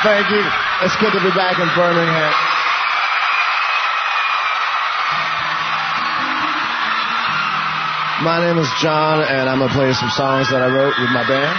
Thank you. It's good to be back in Birmingham. My name is John, and I'm going to play some songs that I wrote with my band.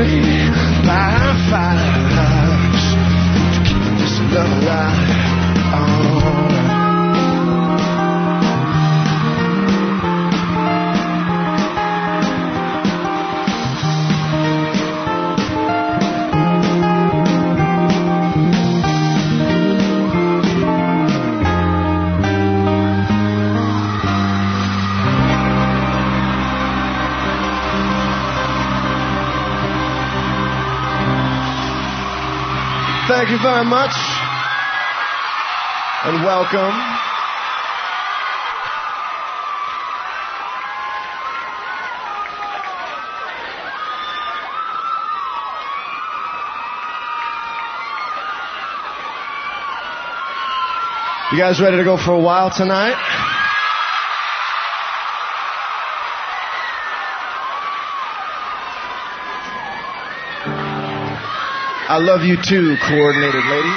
away by fires to keep this love alive. Thank you very much, and welcome. You guys ready to go for a while tonight? I love you too, coordinated ladies.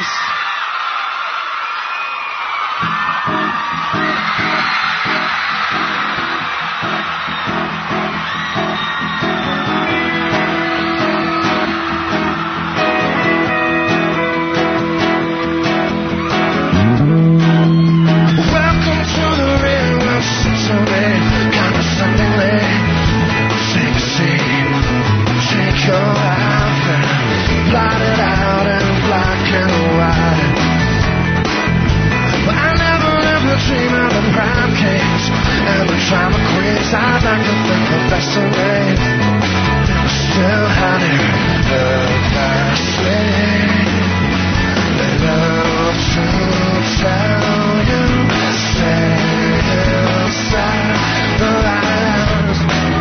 Welcome to the real world, Sunday, kind of Sunday late. Take a seat, take your life and blot it out in black and white. But I never dream of the prime kings and the drama queens. I'd like to think the best of me. Still hiding the past way. They love to tell you, stay inside the lines.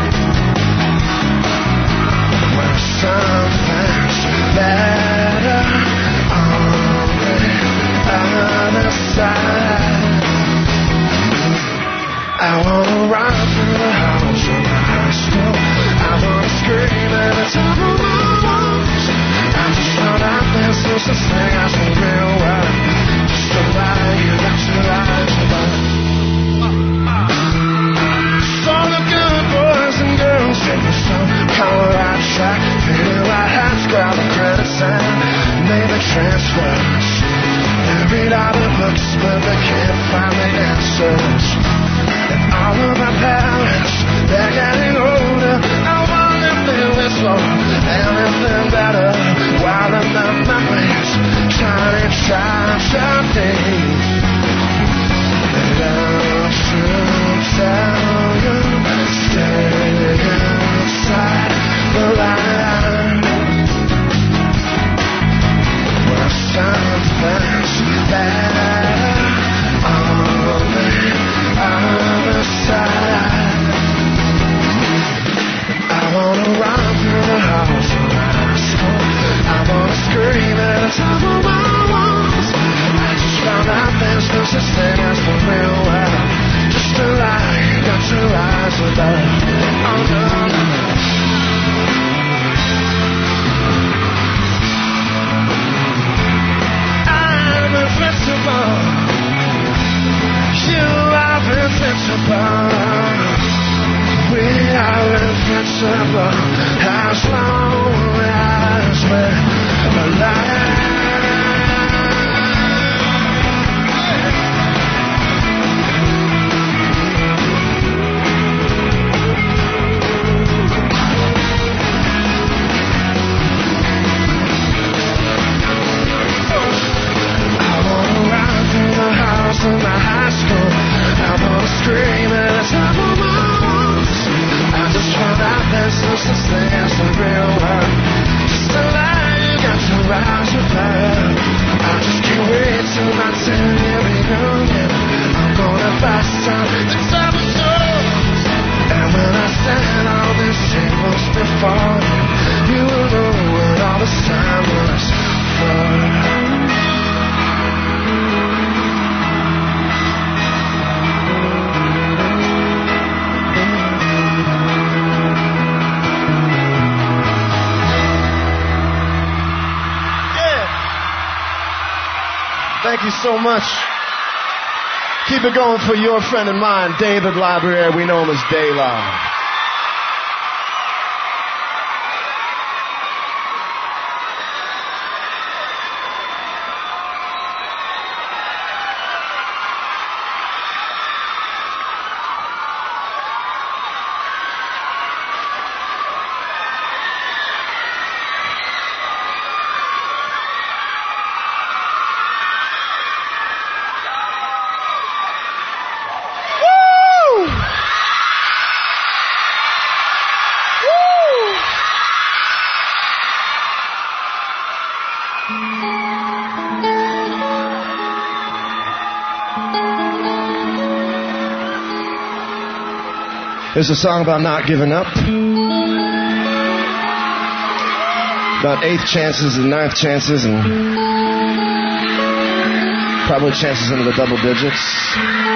When something's better on the other side. I wanna run through the halls of my high school. I wanna scream at the top of my lungs. I just found out there's no such thing as the real world. Just a lie, you got to lie to love. So the good boys and girls take me some Colorado track. Feel like hats, grab the credits and name the transfers. They read all the books but they can't find the answers. And all of my parents, they're getting older. I want them to whistle anything better. While in the memories, tiny tragedies. They love to tell you, stay inside the line. Well, something's better on the other side. I wanna run through the halls of high school. I wanna scream at the top of my lungs. I just found out there's no such thing as the real world. Just a lie, you got to rise above. Oh no, no, no. I'm invincible. You are invincible. We are invincible as long as we're alive. I wanna run through the halls of my high school. I wanna scream at the top of my lungs. I just found out there's no such thing as the real world. Just a lie, you got to rise above. I just can't wait till my 10-year reunion. I'm gonna bust some the top of doors. And when I stand on these tables before you, you will know what all this time was for. Thank you so much. Keep it going for your friend and mine, David Library. We know him as Daylight. It's a song about not giving up. About 8th chances and 9th chances and probably chances into the double digits.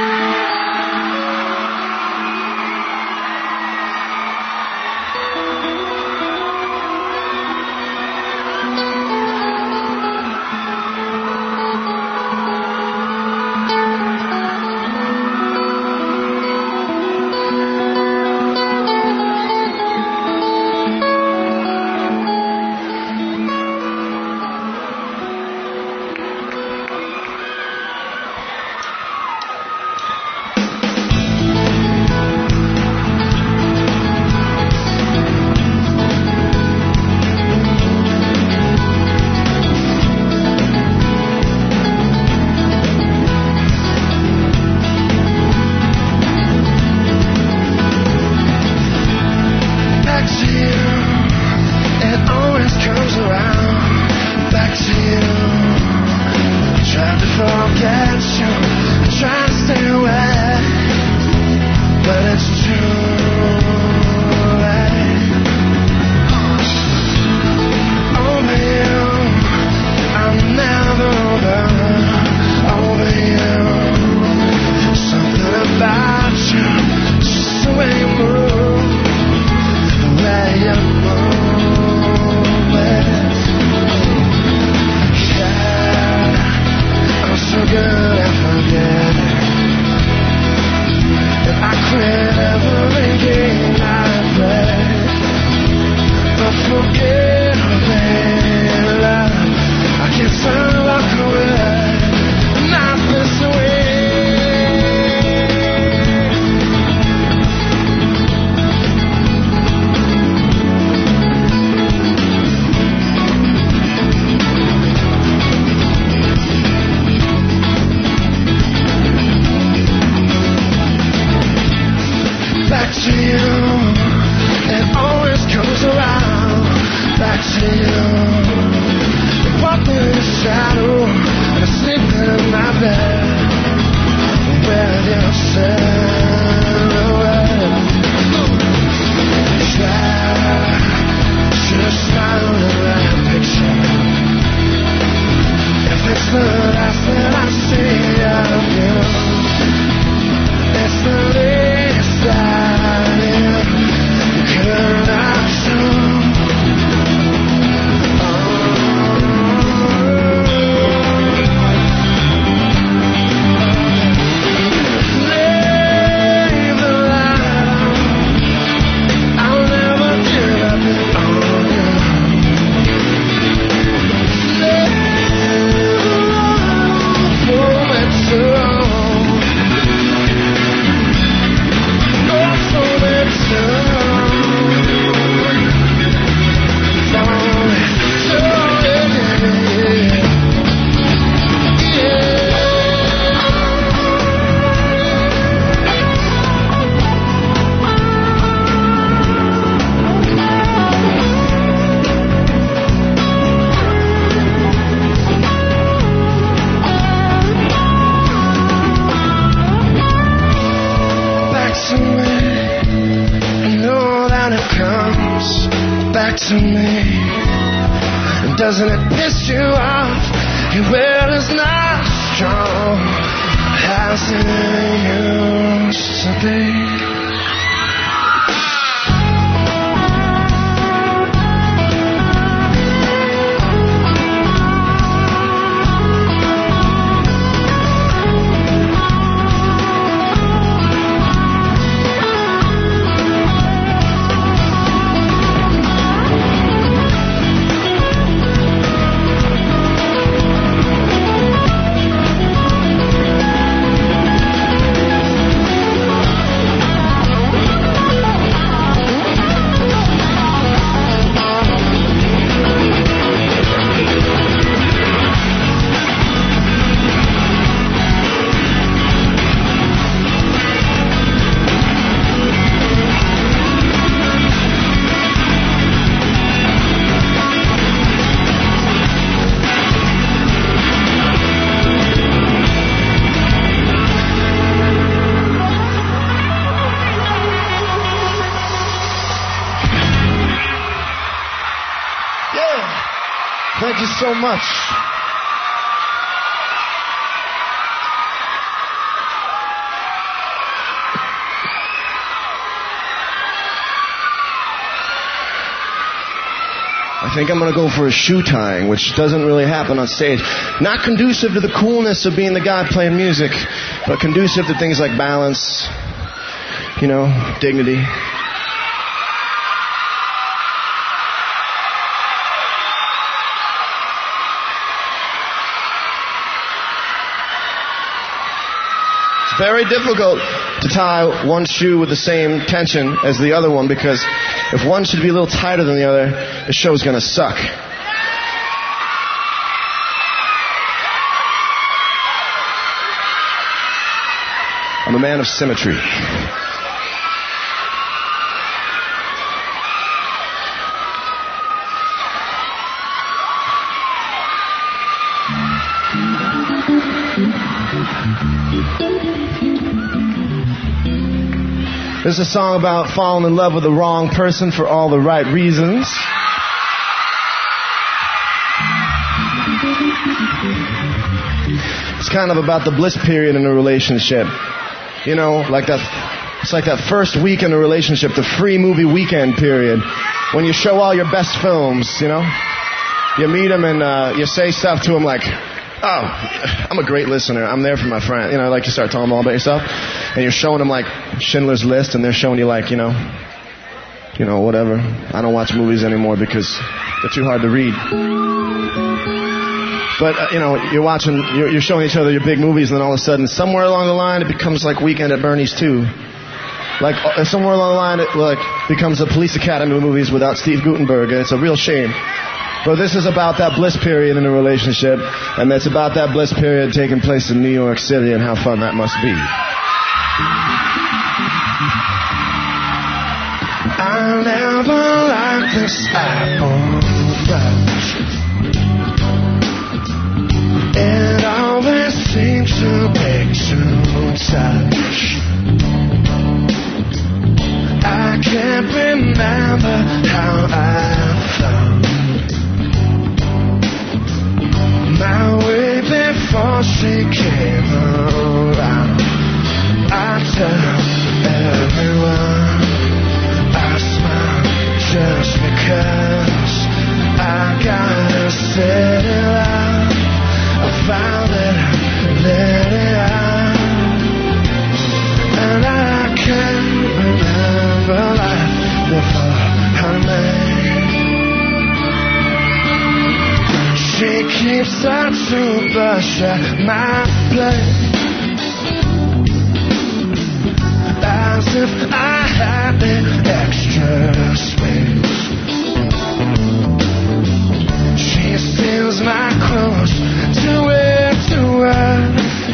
Doesn't it piss you off? Your will is not strong as it used to be. Thank you so much. I think I'm going to go for a shoe tying, which doesn't really happen on stage. Not conducive to the coolness of being the guy playing music, but conducive to things like balance, you know, dignity. It's very difficult to tie one shoe with the same tension as the other one, because if one should be a little tighter than the other, the show's going to suck. I'm a man of symmetry. This is a song about falling in love with the wrong person for all the right reasons. It's kind of about the bliss period in a relationship. You know, like that. It's like that first week in a relationship, the free movie weekend period, when you show all your best films, you know. You meet them and you say stuff to them like, oh, I'm a great listener. I'm there for my friend. You know, like you start telling them all about yourself. And you're showing them like Schindler's List, and they're showing you like, you know, whatever. I don't watch movies anymore because they're too hard to read. But, you're showing each other your big movies, and then all of a sudden, somewhere along the line, it becomes like Weekend at Bernie's 2. Like, somewhere along the line, it like becomes the Police Academy movies without Steve Guttenberg, and it's a real shame. But this is about that bliss period in a relationship, and it's about that bliss period taking place in New York City and how fun that must be. I never liked this apple rush. It always seems too big to touch. I can't remember how I felt my way before she came around. I tell everyone I smile just because I gotta set it out. I found it, let it out, and I can't remember life before her name. She keeps her toothbrush at my place, as if I had the extra space. She steals my clothes to wear to work.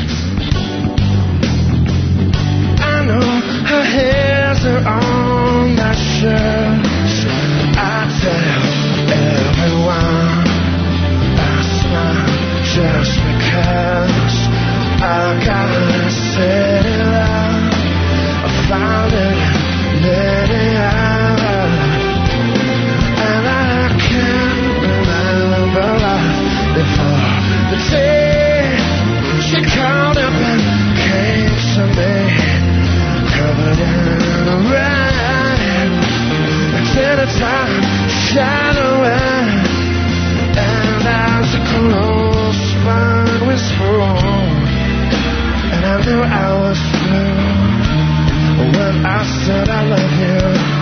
I know her hairs are on my shirt. I tell everyone I smile just because I gotta set it out. I found it, let it out, and I can't remember life before the day she called up and came to me, covered in rain, until the time shadowing, and as the close spine was full, and I knew I was through when I said I love you.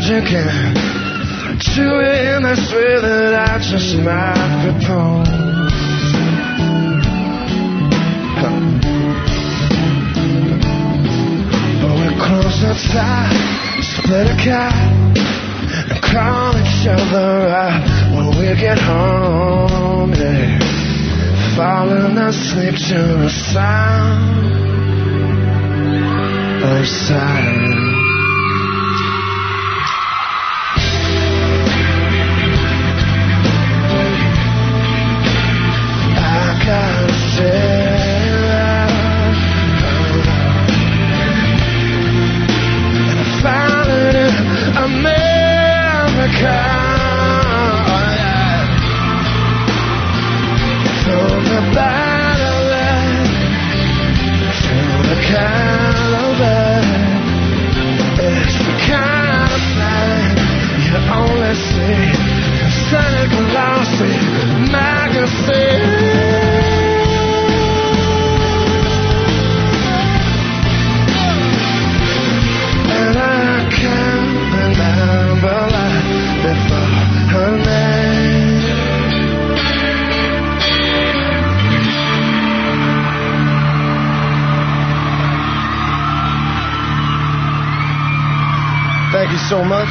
times again. Do it in this way that I just might propose. But we close the tie, split a cat, and call each other out when we get home. Yeah. Falling asleep to the sound of silence. Thank you so much.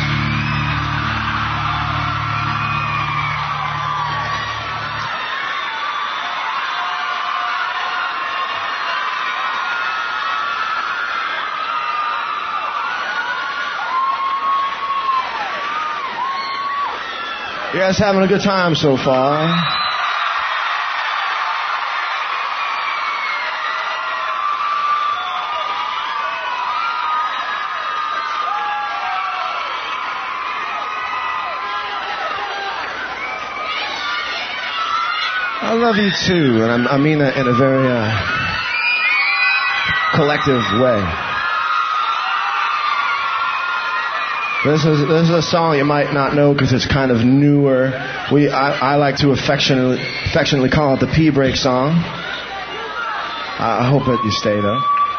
You guys having a good time so far? I love you too, and I mean that in a very collective way. This is a song you might not know because it's kind of newer. I like to affectionately call it the pee break song. I hope that you stay though.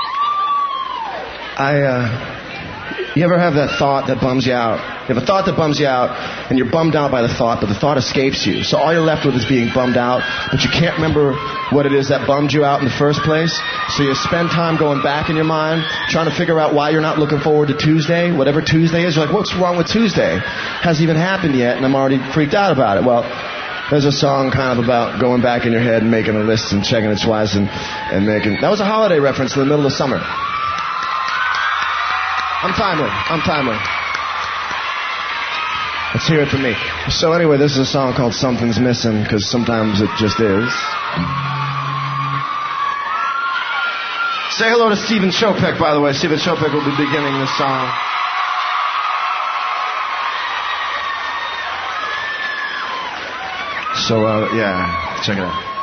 You ever have that thought that bums you out? You have a thought that bums you out, and you're bummed out by the thought, but the thought escapes you. So all you're left with is being bummed out, but you can't remember what it is that bummed you out in the first place. So you spend time going back in your mind, trying to figure out why you're not looking forward to Tuesday, whatever Tuesday is. You're like, what's wrong with Tuesday? Hasn't even happened yet, and I'm already freaked out about it. Well, there's a song kind of about going back in your head and making a list and checking it twice and making... That was a holiday reference in the middle of summer. I'm timely. Let's hear it from me. So anyway, this is a song called Something's Missing, because sometimes it just is. Say hello to Stephen Chopek, by the way. Stephen Chopek will be beginning this song. So, yeah, check it out.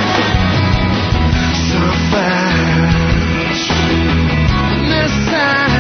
So fast, this time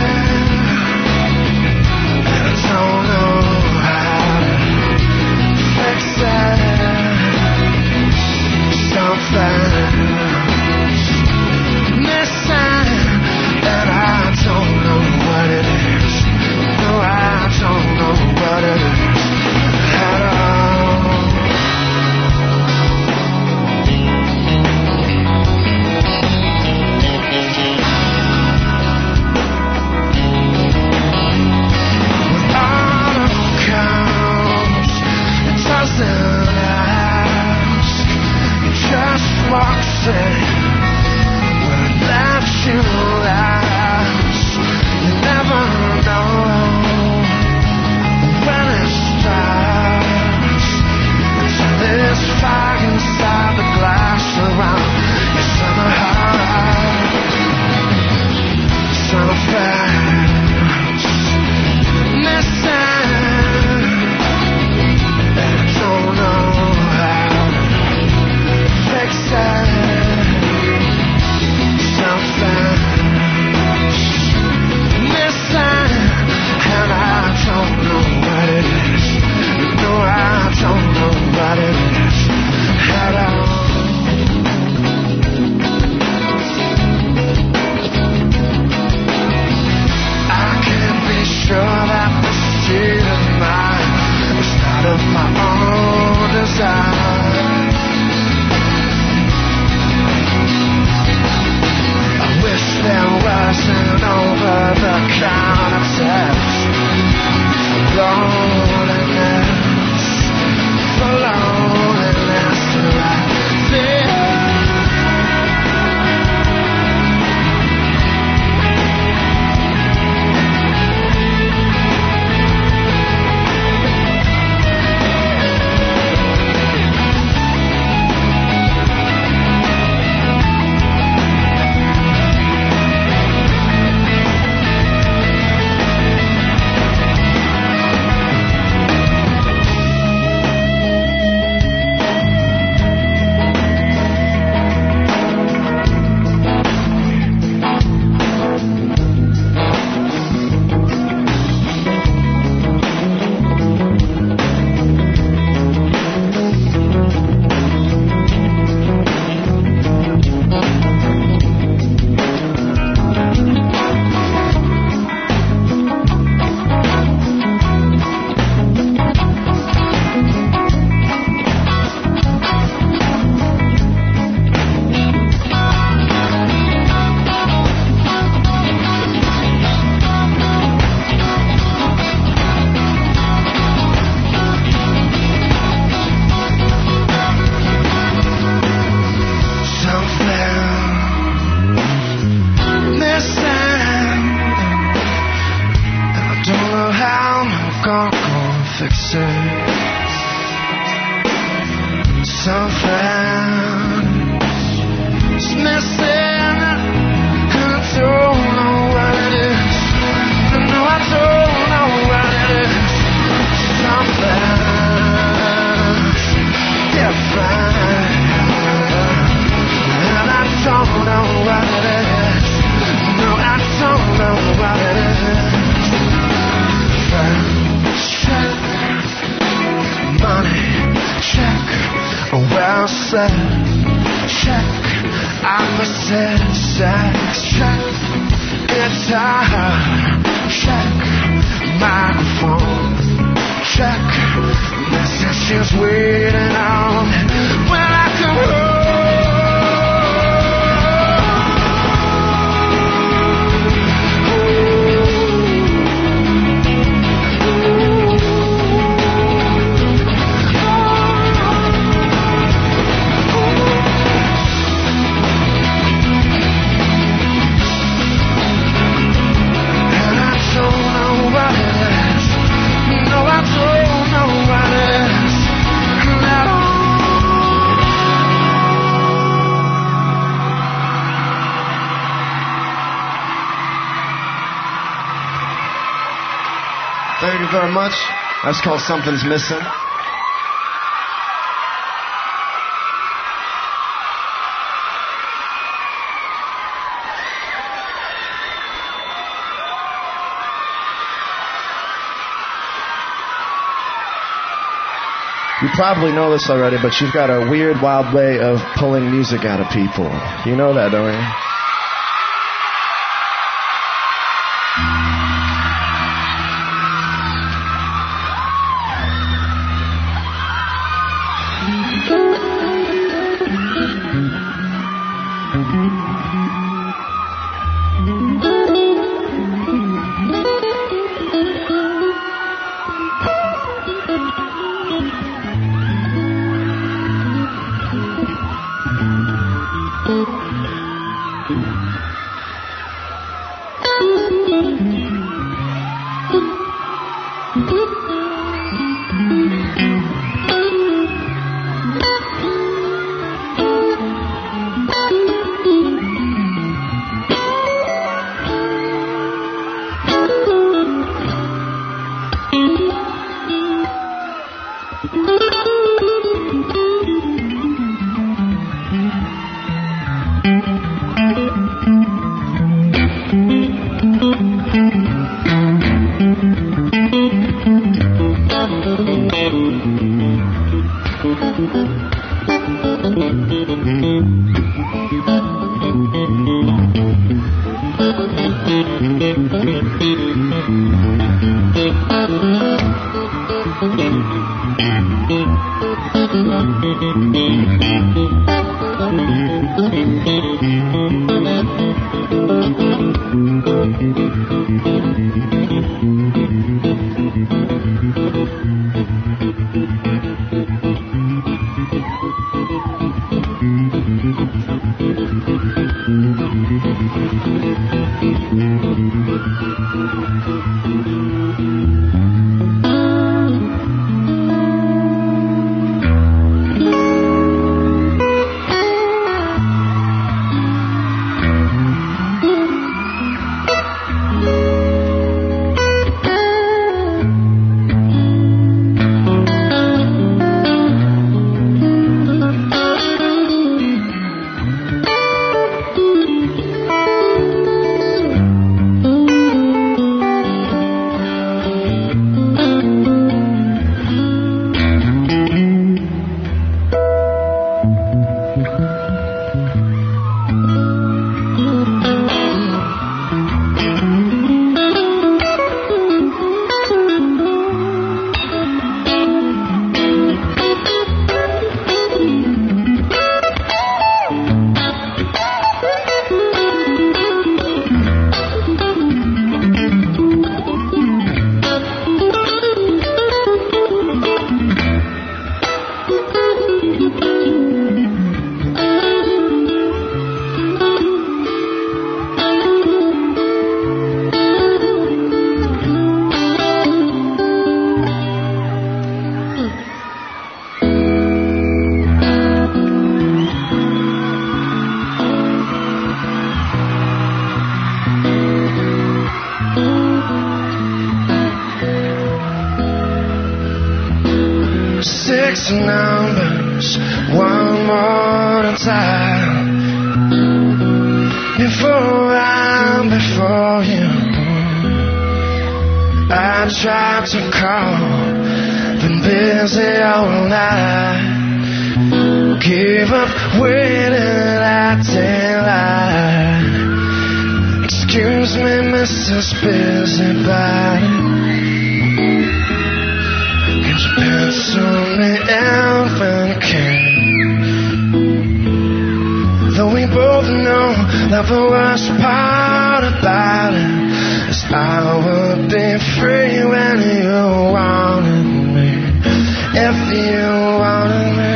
fixes. Something's missing, and I don't know what it is. No, I don't know what it is. Something's different, and I don't know what it is. No, I don't know what it is. Check, money, check, well said, check, opposite sex, check, guitar, check, microphone, check, messages waiting on when I come home. Thank you very much. That's called Something's Missing. You probably know this already, but she's got a weird, wild way of pulling music out of people. You know that, don't you? 6 numbers one more time before I'm before you. I tried to call, been busy all night. Give up waiting at daylight. Excuse me, Mrs. Busybody. Could you pencil me in when you can? Though we both know that the worst part about it is I would be free when you wanted me. If you wanted me.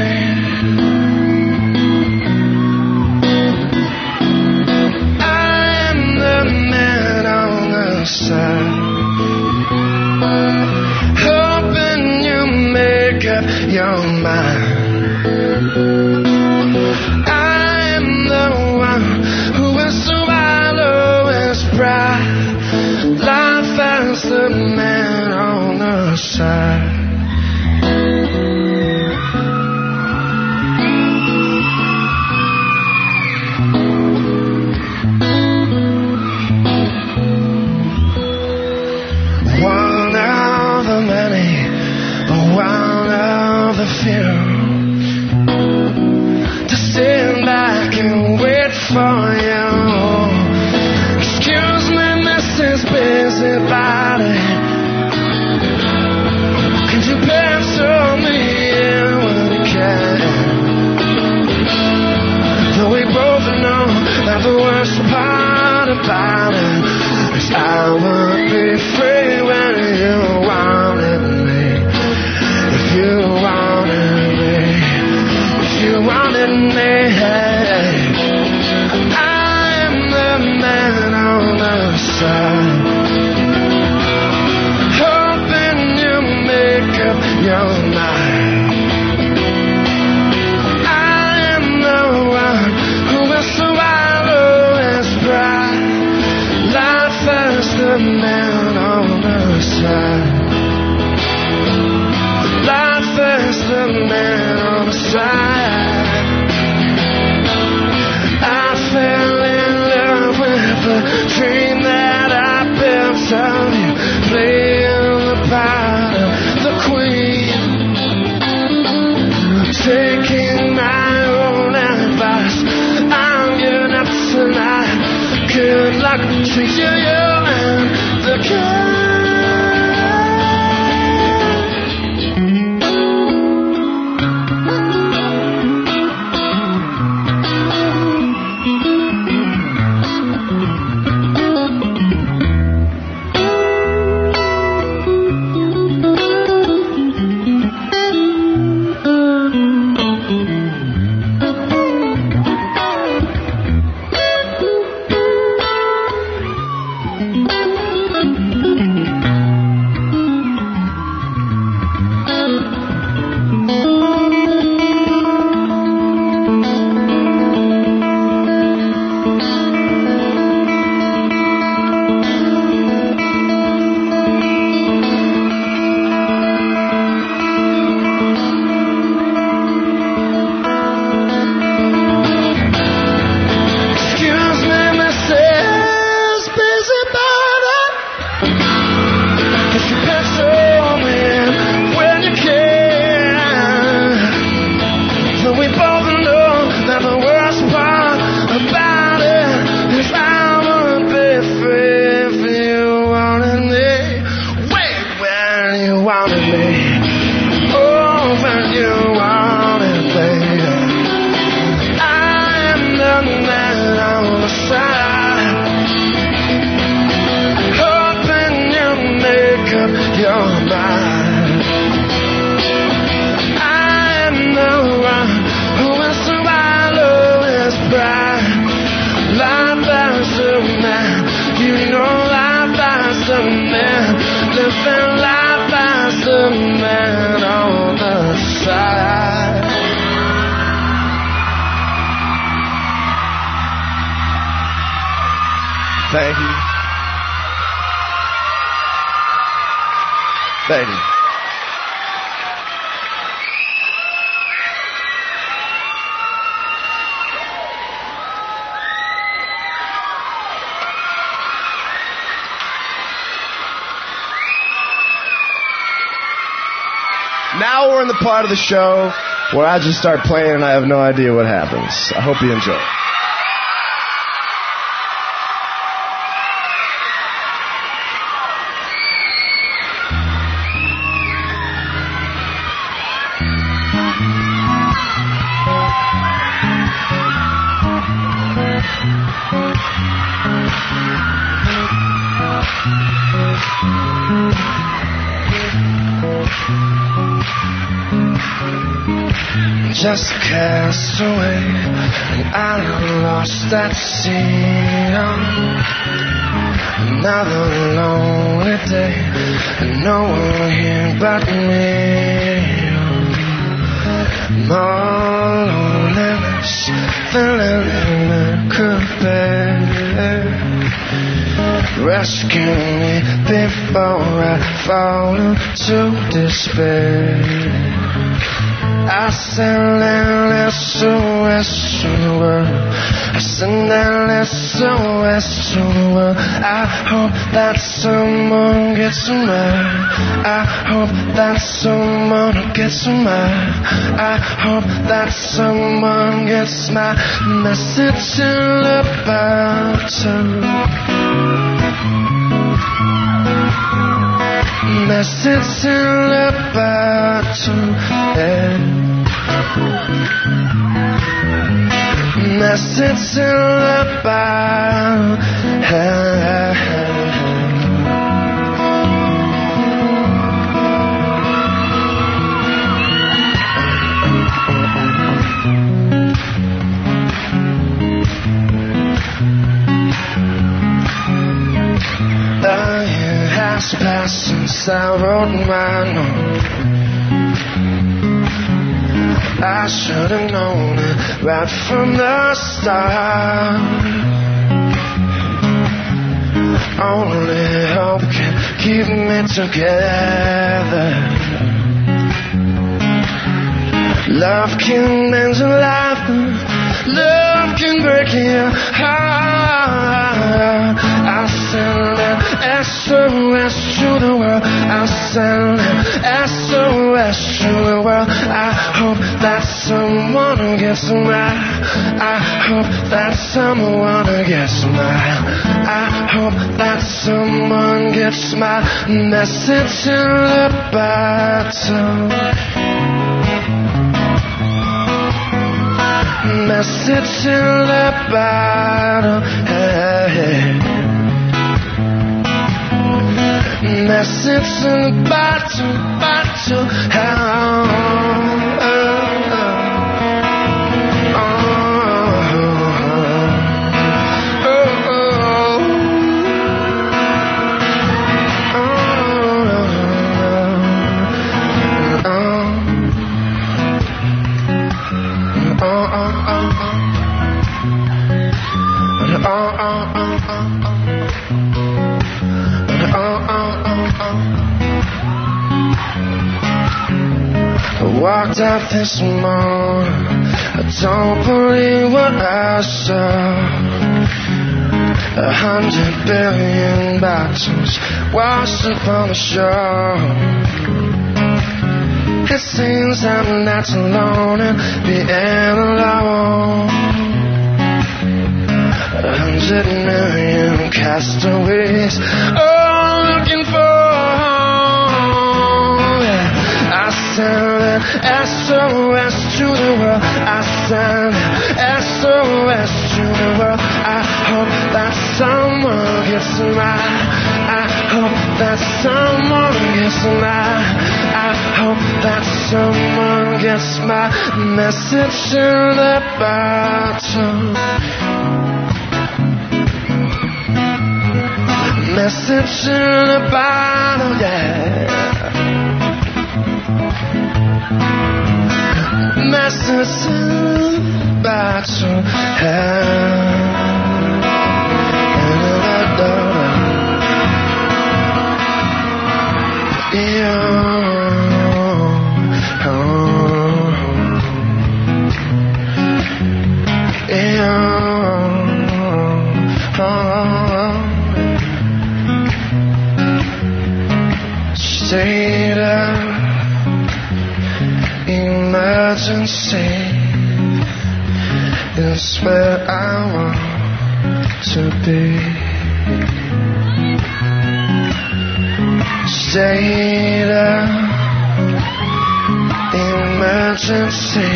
Hoping you make up your mind. I'm the one who will swallow his pride. Life has the man on the side. To sit back and wait for you. Excuse me, Mrs. Busybody. Could you pencil me in when you can? Though we both know that the worst part about it is I would be free when you wanted me. If you wanted me, if you wanted me, I'm the man on the side. Hoping you make up your mind. I am the one who will swallow his pride. Life has the man on the side. Life is the man on the side. I fell in love with a dream that I built of you, playing the part of the queen, taking my own advice. I'm giving up tonight. Good luck to you and the girl. Thank you. Thank you. Now we're in the part of the show where I just start playing and I have no idea what happens. I hope you enjoy it. Just a castaway, and I'm lost at sea. Another lonely day, and no one here but me. More loneliness than anyone could bear. Rescue me before I fall into despair. I send an SOS to the world. I send an SOS to the world. I hope that someone gets to mine. I hope that someone gets to mine. I hope that someone gets my message in the bottle. Message in the bottle, yeah. Message in the bottle, yeah. Past since I wrote my note. I should have known it right from the start. Only hope can keep me together. Love can mend your life, love can break your heart. I send an SOS to the world. I send an SOS to the world. I hope that someone gets mine. I hope that someone gets mine. I hope that someone gets my message in the bottle. Message in the bottle, hey. Message in the bottle, bottle, I walked out this morning, I don't believe what I saw. 100 billion bottles washed upon the shore. It seems I'm not alone in being alone. 100 million castaways, all looking for home. I send an SOS to the world. I send an SOS to the world. I hope that someone gets mine. I hope that someone gets mine. I hope that someone gets my message in the bottle. Message in the bottle, yeah. Message in the bottle, yeah. Stayed up emergency is where I want to be. State of emergency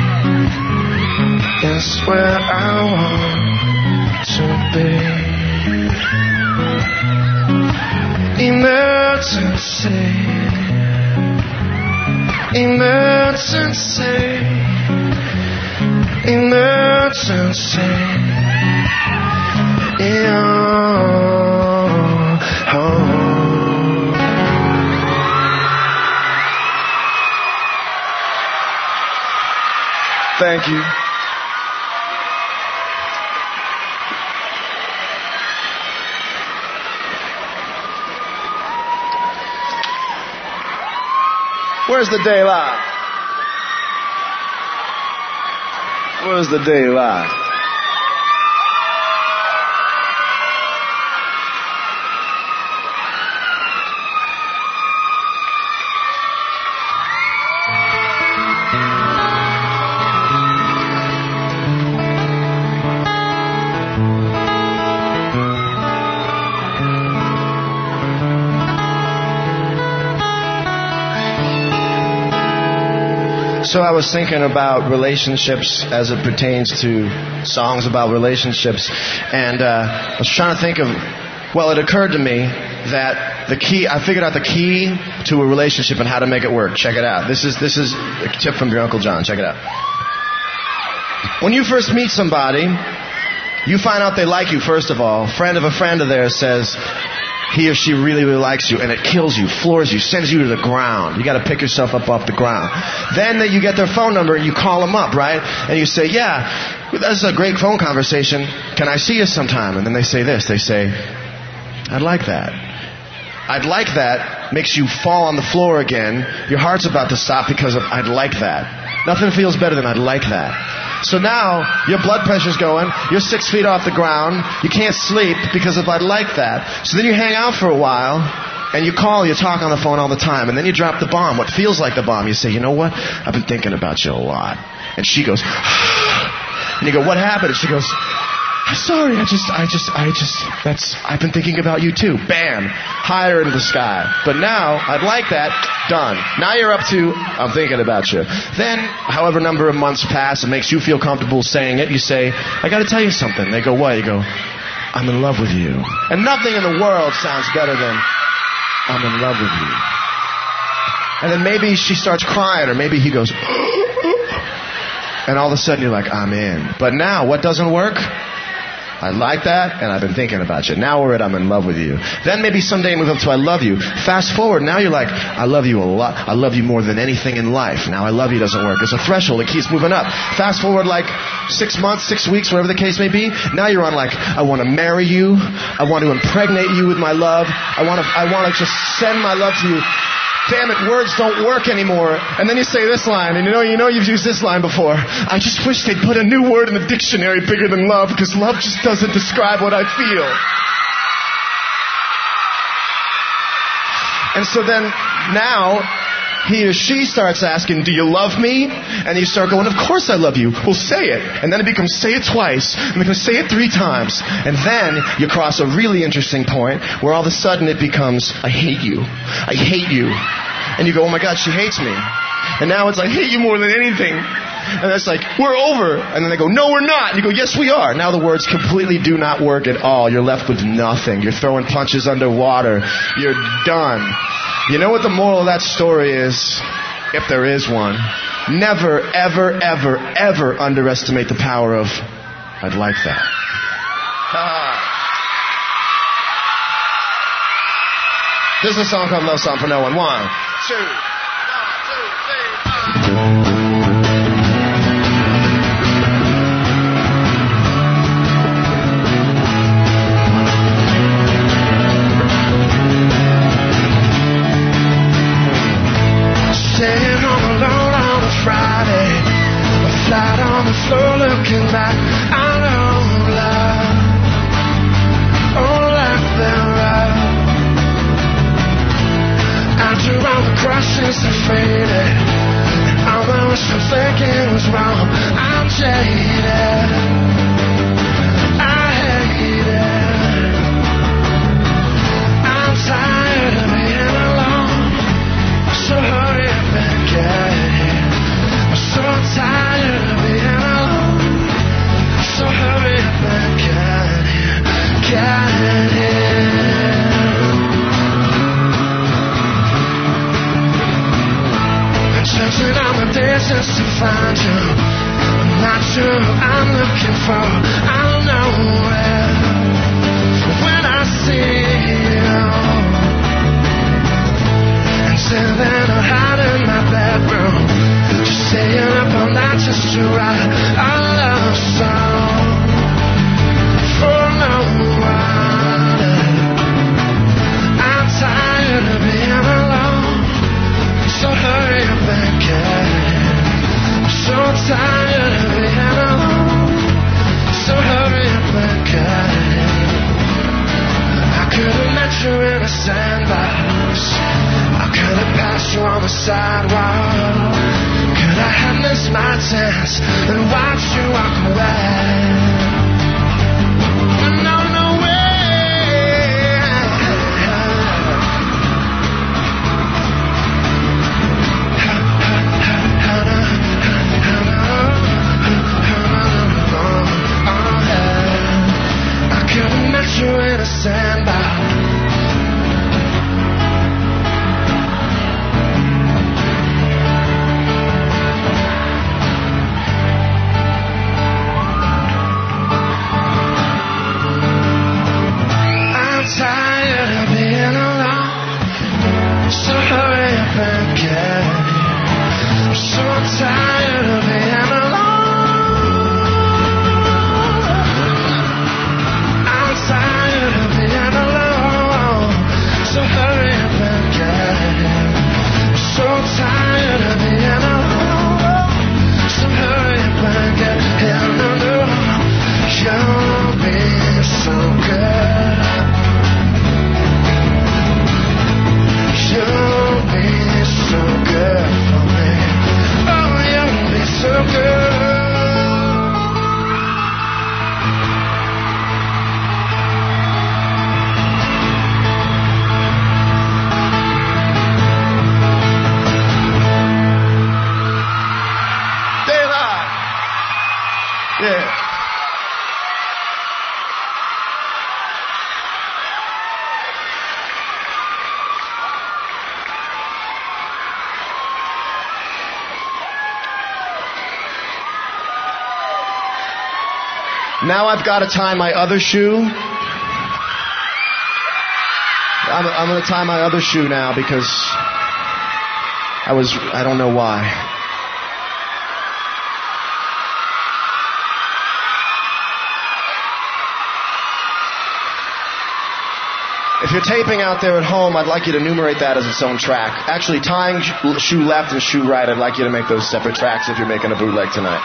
is where I want to be. Emergency, emergency, emergency. Thank you. Where's the day lie? Where's the day lie? So I was thinking about relationships as it pertains to songs about relationships, and I was trying to think of, well, it occurred to me that I figured out the key to a relationship and how to make it work. Check it out. This is a tip from your Uncle John. Check it out. When you first meet somebody, you find out they like you, first of all. A friend of theirs says he or she really, really likes you, and it kills you, floors you, sends you to the ground. You got to pick yourself up off the ground. Then you get their phone number and you call them up, right? And you say, yeah, this is a great phone conversation. Can I see you sometime? And then they say this. They say, I'd like that. I'd like that makes you fall on the floor again. Your heart's about to stop because of I'd like that. Nothing feels better than I'd like that. So now, your blood pressure's going, you're 6 feet off the ground, you can't sleep because of I'd like that. So then you hang out for a while, and you talk on the phone all the time, and then you drop the bomb, what feels like the bomb. You say, you know what, I've been thinking about you a lot. And she goes, and you go, what happened? And she goes, sorry, I've been thinking about you too. Bam, higher into the sky. But now, I'd like that, done. Now you're up to, I'm thinking about you. Then, however number of months pass, it makes you feel comfortable saying it. You say, I gotta tell you something. They go, what? You go, I'm in love with you. And nothing in the world sounds better than, I'm in love with you. And then maybe she starts crying, or maybe he goes, and all of a sudden you're like, I'm in. But now, what doesn't work? I like that, and I've been thinking about you. Now we're at I'm in love with you. Then maybe someday move up to I love you. Fast forward, now you're like, I love you a lot. I love you more than anything in life. Now I love you doesn't work. It's a threshold. It keeps moving up. Fast forward like 6 months, 6 weeks, whatever the case may be. Now you're on like, I want to marry you. I want to impregnate you with my love. I want to just send my love to you. Damn it, words don't work anymore. And then you say this line, and you know you've used this line before. I just wish they'd put a new word in the dictionary bigger than love, because love just doesn't describe what I feel. And so then, now, he or she starts asking, do you love me? And you start going, of course I love you. Well, say it. And then it becomes, say it twice. And then say it 3 times. And then you cross a really interesting point where all of a sudden it becomes, I hate you. I hate you. And you go, oh my God, she hates me. And now it's like, I hate you more than anything. And it's like, we're over. And then they go, no, we're not. And you go, yes, we are. Now the words completely do not work at all. You're left with nothing. You're throwing punches underwater. You're done. You know what the moral of that story is? If there is one. Never, ever, ever, ever underestimate the power of, I'd like that. This is a song called Love Song for No One. 1, 2, 1, 2, 3. Flat on the floor looking back, I know love, oh like the rough. After all the crushes have faded, and all the wishful thinking jaded. I hate it. I'm tired of being alone. So hurry up and get here. I'm so tired of being alone. So hurry up and get here. Get here. Searching on the distance to find you. I'm not sure who I'm looking for. I don't know where. When I see you, until then I'll hide in my bedroom, just staying up all night just to write a love song for no one. I'm tired of being alone. So hurry up and get it. I'm so tired of being alone. So hurry up and get it. I could have met you in a sandbox. I could have passed you on the sidewalk. Could I have missed my chance and watched you walk away? No, no way. You in a sandbox. I'm tired of being alone. So hurry up and get it. I'm so tired of being alone. So hurry up and get it. I'm so tired of being alone. So hurry up and get it. No, no, you'll be so good. You'll be so good for me. Oh, you'll be so good. Yeah. Now I've got to tie my other shoe. I'm going to tie my other shoe now because I don't know why. If you're taping out there at home, I'd like you to enumerate that as its own track. Actually, tying shoe left and shoe right, I'd like you to make those separate tracks if you're making a bootleg tonight.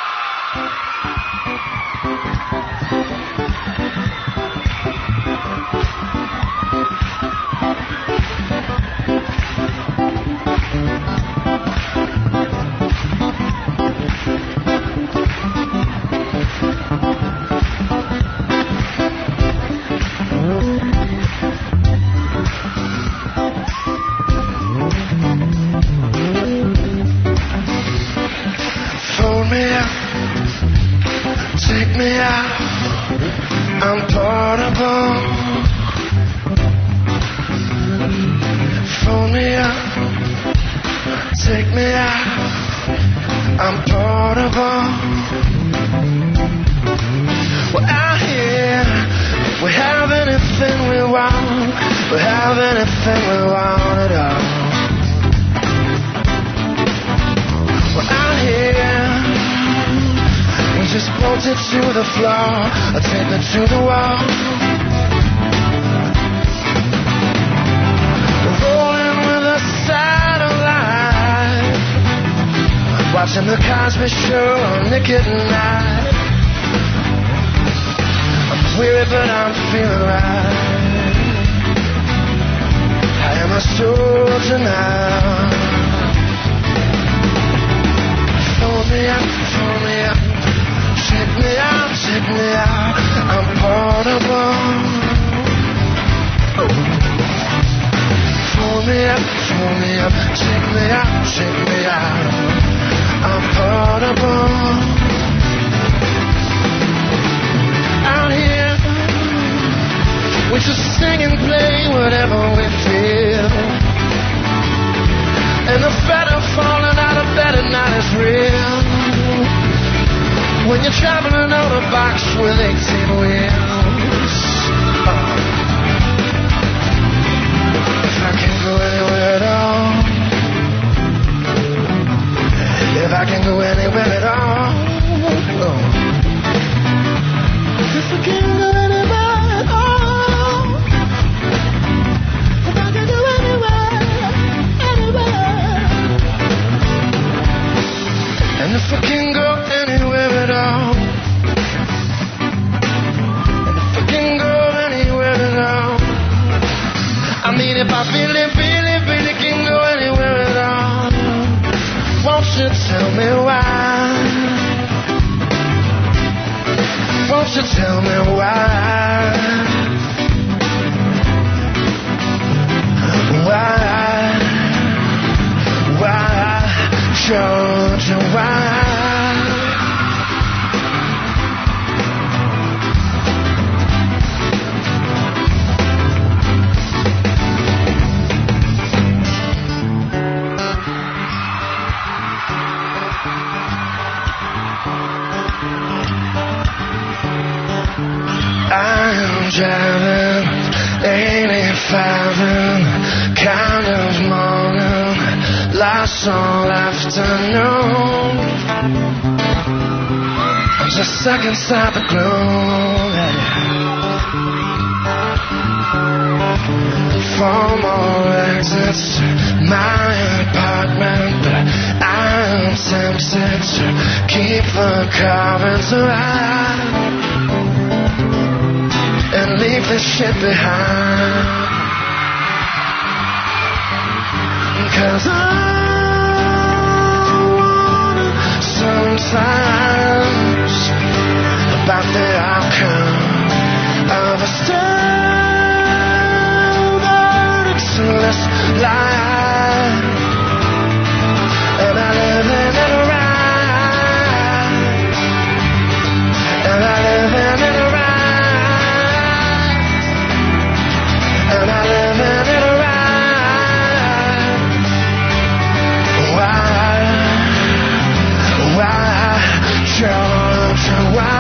To the floor, I'll take me to the wall. Rolling with a satellite, watching the Cosby Show on Nick at Night. I'm weary but I'm feeling right. I am a soldier now. Fold me up, fold me up. take me out. I'm portable. Pull me up, take me out. I'm portable. Out here, we just sing and play whatever we feel. And the feather falling out of bed at night is real. When you're traveling on a box with 18 wheels. If I can go anywhere at all. If I can go anywhere at all. If I can go anywhere at all. If I can go anywhere, anywhere. And if I can go anywhere at all. And if I can go anywhere at all. I mean, if I really can go anywhere at all. Won't you tell me why? Won't you tell me why? Why, Georgia, why? I'm driving 85 and kind of morning, last all afternoon. I'm just stuck inside the gloom. 4 more exits, my apartment, but I'm tempted to keep the carvings alive. And leave this shit behind. 'Cause I wonder sometimes about the outcome of a still verdictless life. And I live in it right. And I live in it right. And I live in it right. Why, Georgia, why?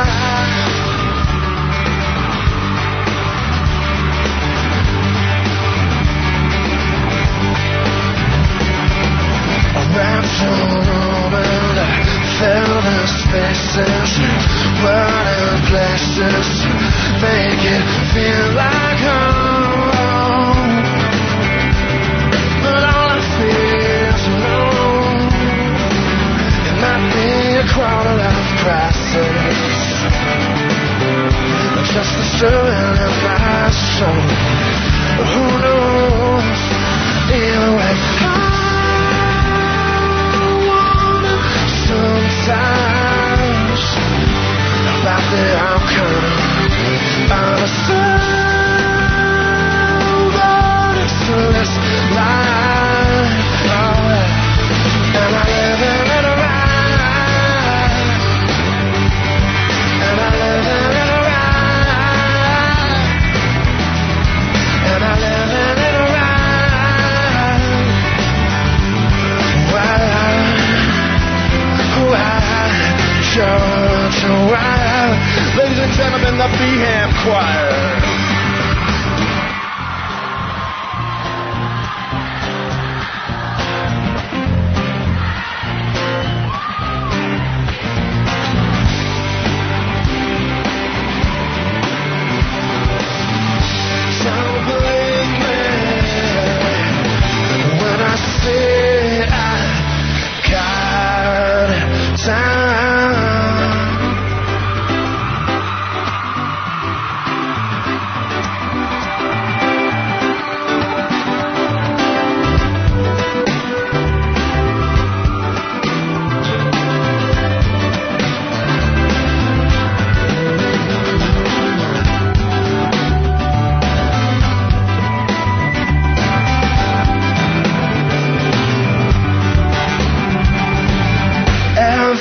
Wrapped all over, fill the spaces, burning places, make it feel like home. But all I feel is alone. It might be a quarter life crisis, just the stirring of my soul. Who knows? Either way, I wonder sometimes about the outcome of a silver-excellent life. And I live in it right. And I live in it right. And I live in it right. Why, Georgia, why? Ladies and gentlemen, the Beeham Choir. Don't believe me when I say I got time.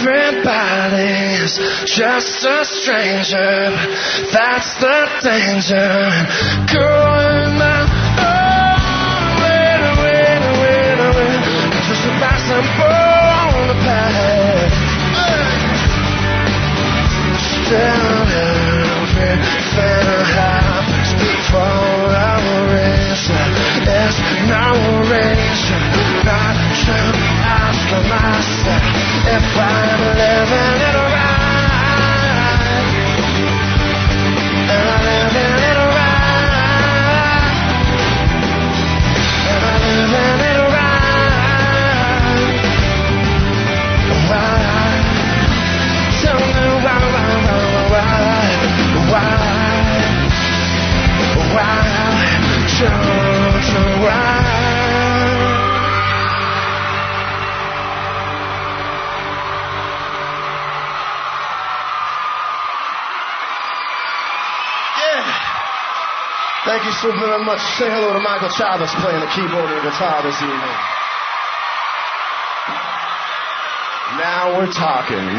Everybody's just a stranger. That's the danger. Going my own way. Just a fast and born the path. Still everything happens for our reason. There's no reason not to ask myself if I'm living it right. And I'm living it right. And I'm living it right. Why? Tell me why? Thank you so very much. Say hello to Michael Chavez playing the keyboard and guitar this evening. Now we're talking.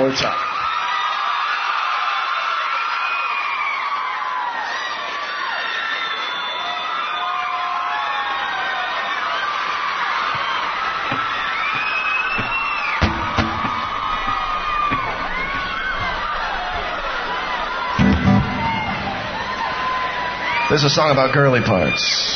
This is a song about girly parts.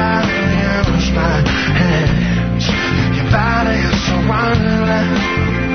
Your body is a wonderland.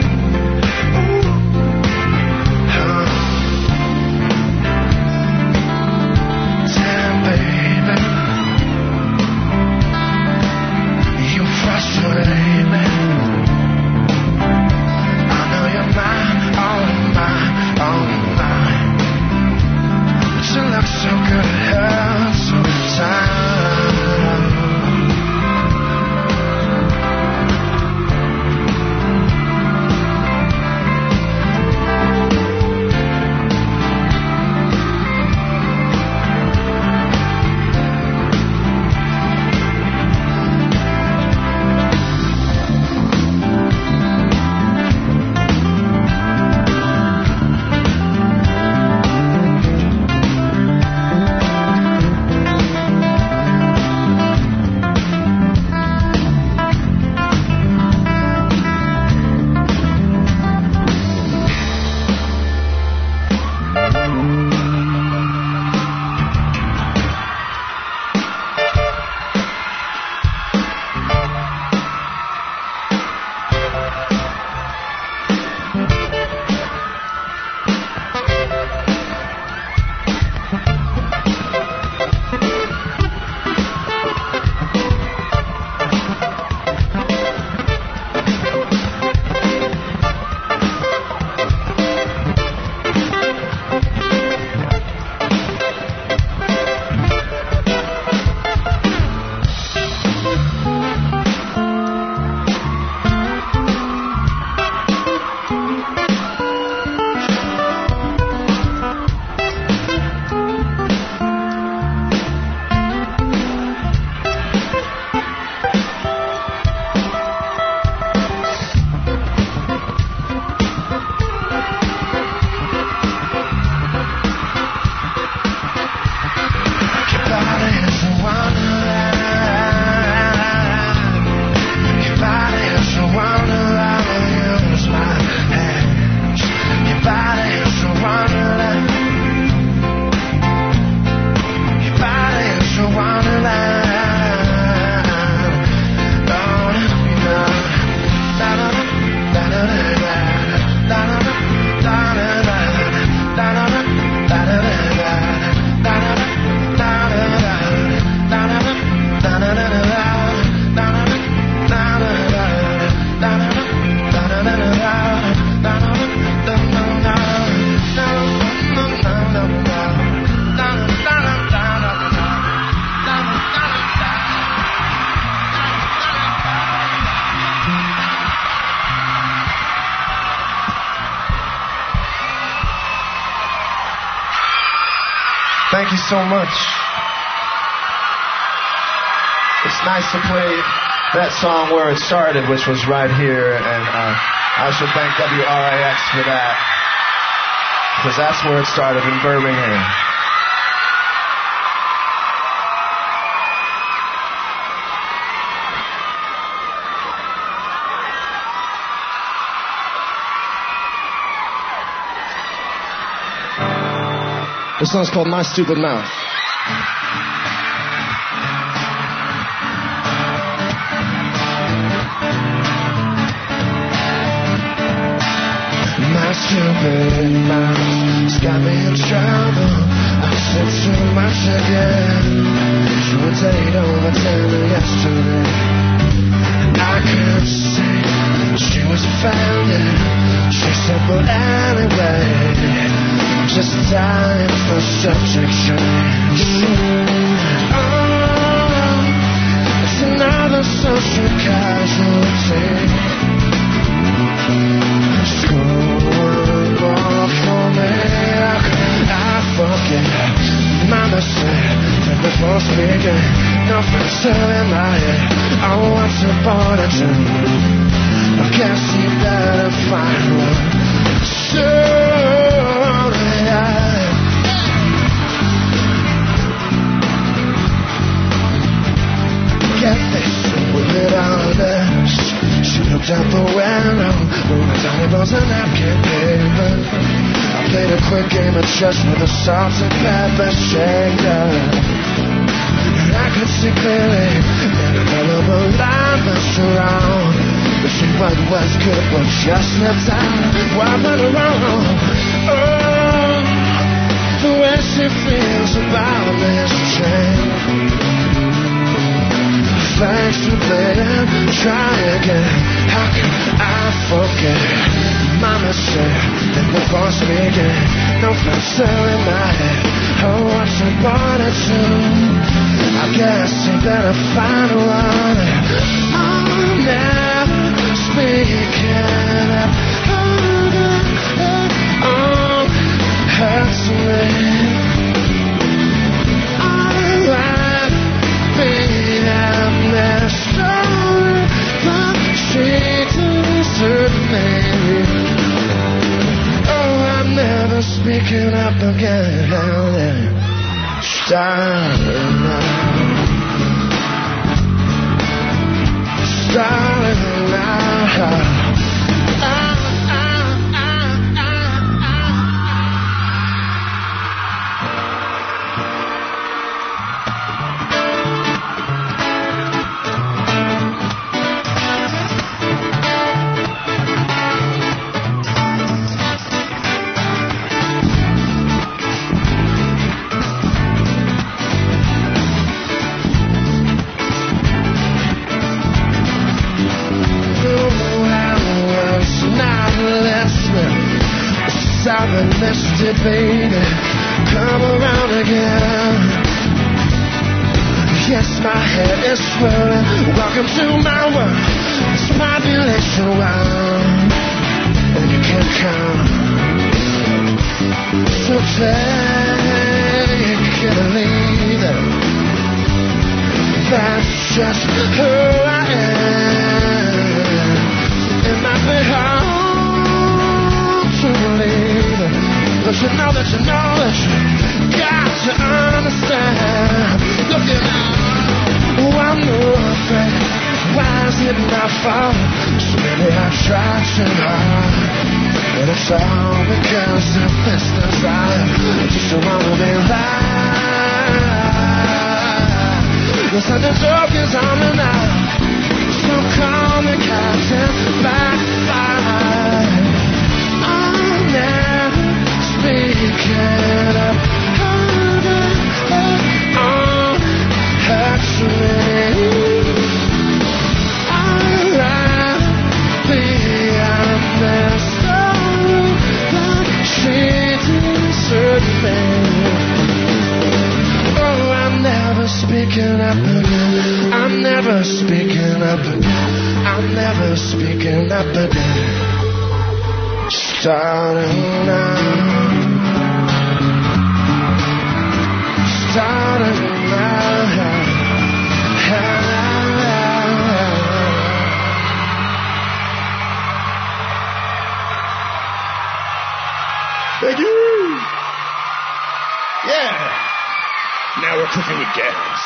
Thank you so much. It's nice to play that song where it started, which was right here, and I should thank WRIX for that, because that's where it started, in Birmingham. This song's called My Stupid Mouth. My stupid mouth got me in trouble. I said too much again. She would date over 10 yesterday, and I could see she was offended. She said, well, anyway, just time for subject change. Oh, it's another social casualty. Scoreboard for me. I forget. Mama said that before speaking, no filter in my head. Oh, what's a boy to do? I guess you better find one. Sure, yeah. Get this with it honest. She looked out the window, moving tiny balls of napkin paper. I played a quick game of chess with a salt and pepper shaker. And I could see clearly that a gullible line was around. But she was good, but just slipped out. Why went wrong? Oh, the way she feels about this train. Thanks for playing, try again. How can I forget? Mama said that before speaking, no filter in my head. Oh, what's a boy to do? I guess you better find one. I'm never speaking up. Oh, hurts me. Speaking up again, starting now, starting now. Baby, come around again. Yes, my head is swirling. Welcome to my world. It's population wild, and you can't count. So take it or leave it. That's just who I am. It might be hard to believe it. But you know that you got to understand. Looking out, oh, I'm no afraid. Why is it my fault? So maybe I tried too hard, and it's all because of this desire. Just to wanna be right. Listen, the joke is on me now. So call me Captain Backfire. I'm never speaking up, hurts me. I'd be honest, but she deserted me. Oh, I'm never speaking up again. I'm never speaking up again. I'm never speaking up again. Starting now. we're cooking with gas.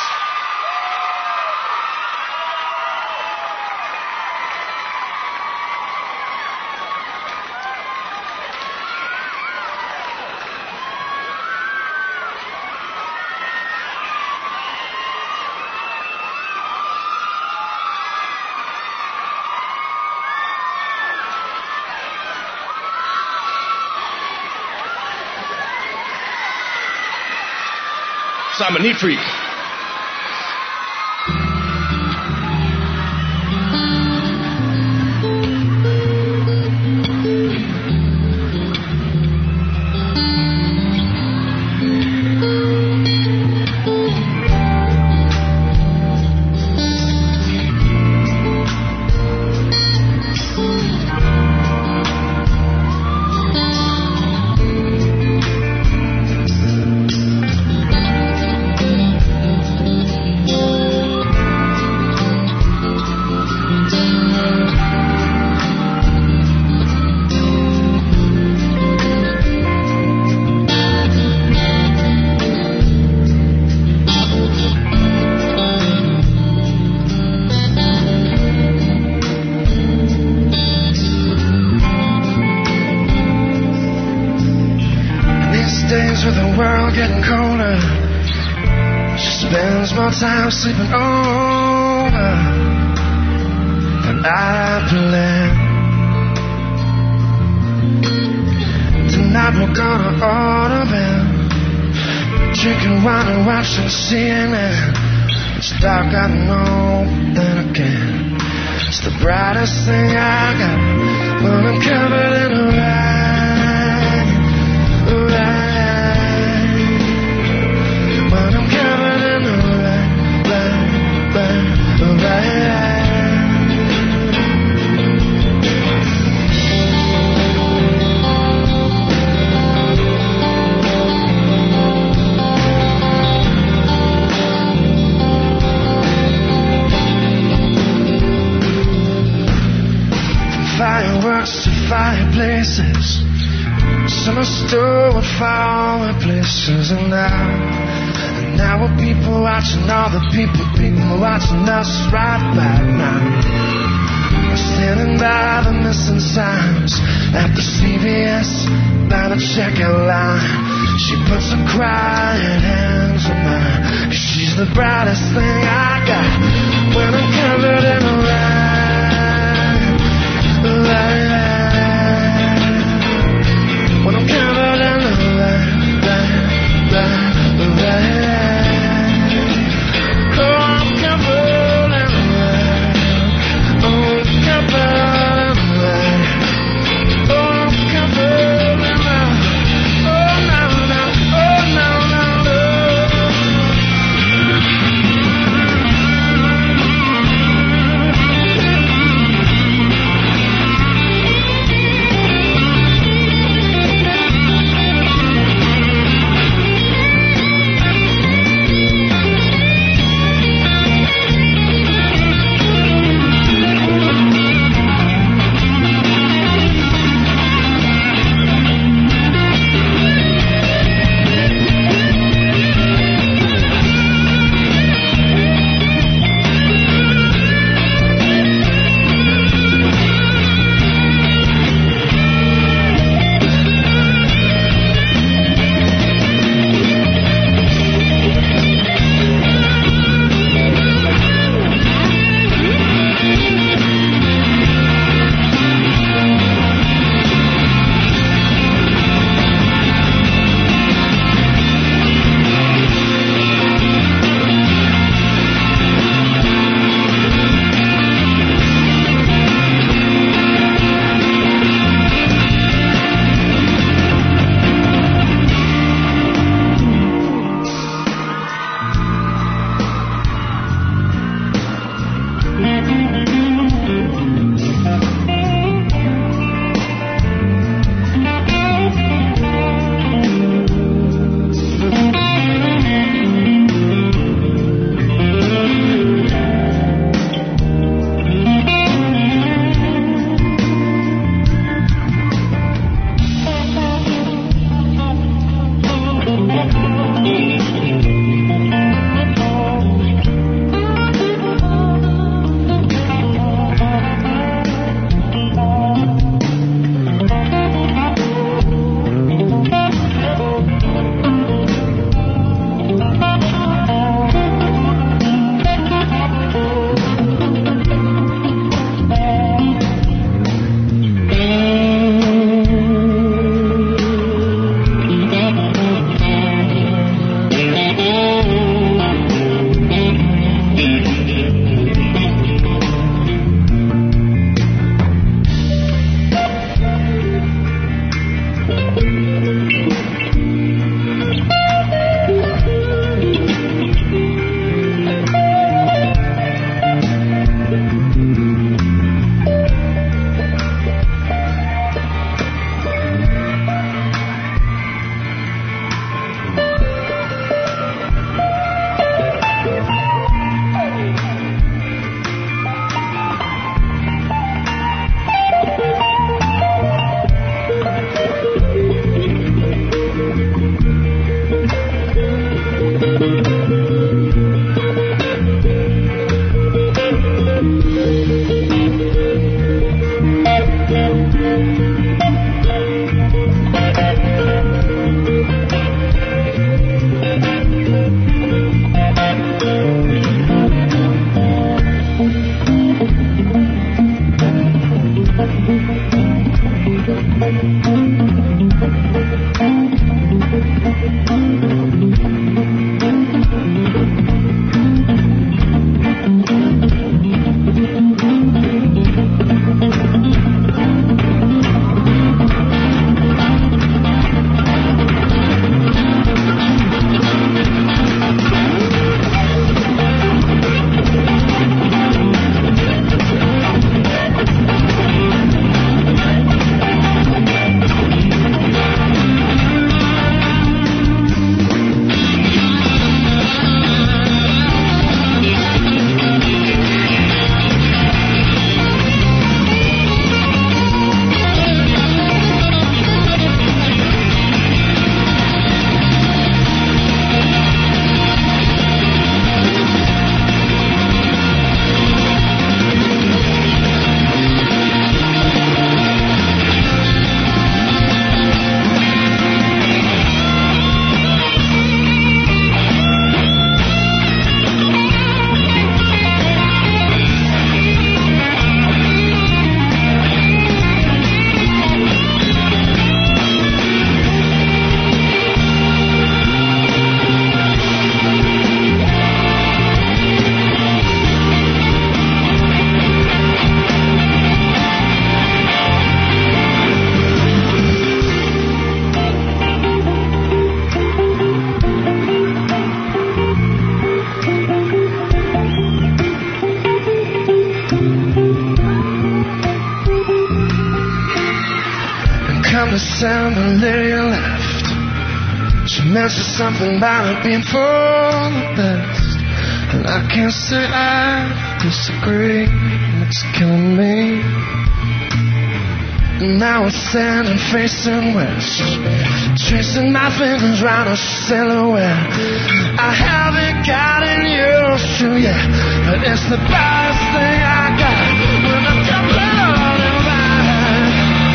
I'm a neat freak. Time sleeping over than I planned. Tonight we're gonna order bed, drinking wine and watching CNN. It's dark, I know, then again it's the brightest thing I got when I'm covered in a rag. When I'm covered in a rag. Fireworks to fireplaces, summer store with far places, and now we're people watching all the people watching us right now. We're standing by the missing signs at the CVS by the checkout line. She puts her crying hands on mine, 'cause she's the brightest thing I got when I'm covered in a rag. When I'm covered in a rag. and the lady left. She mentioned something about it being for the best, and I can't say I disagree. It's killing me. Now I'm standing facing west, tracing my fingers round a silhouette. I haven't gotten used to yet, but it's the best thing I got when I'm coming on in line.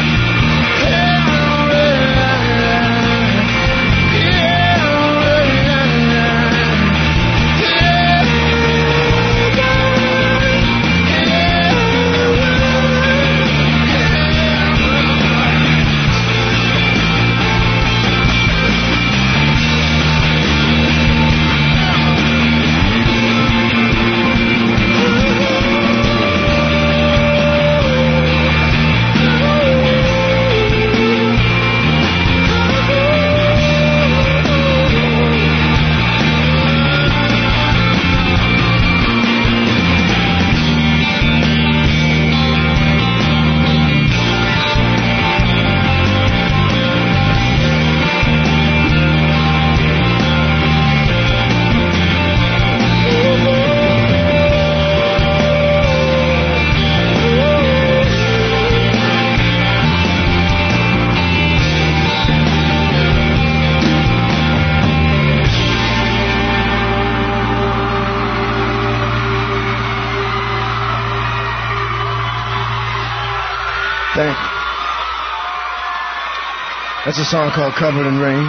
That's a song called Covered in Rain.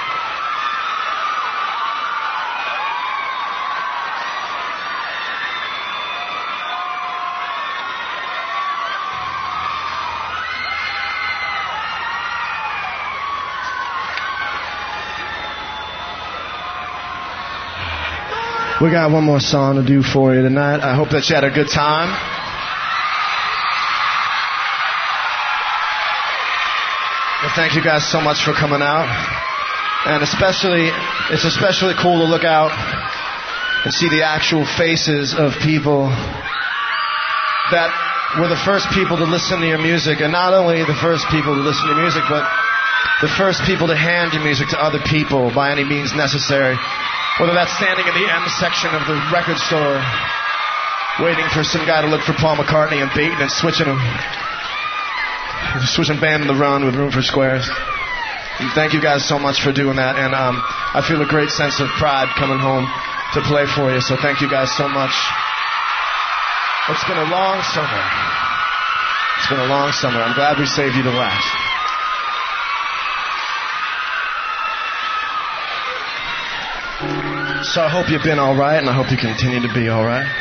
We got one more song to do for you tonight. I hope that you had a good time. Well, thank you guys so much for coming out. And it's especially cool to look out and see the actual faces of people that were the first people to listen to your music. And not only the first people to listen to your music, but the first people to hand your music to other people by any means necessary. Whether that's standing in the M section of the record store, waiting for some guy to look for Paul McCartney and baiting and switching Band on the Run with Room for Squares. And thank you guys so much for doing that. And I feel a great sense of pride coming home to play for you. So thank you guys so much. It's been a long summer. It's been a long summer. I'm glad we saved you the last. So I hope you've been all right, and I hope you continue to be all right.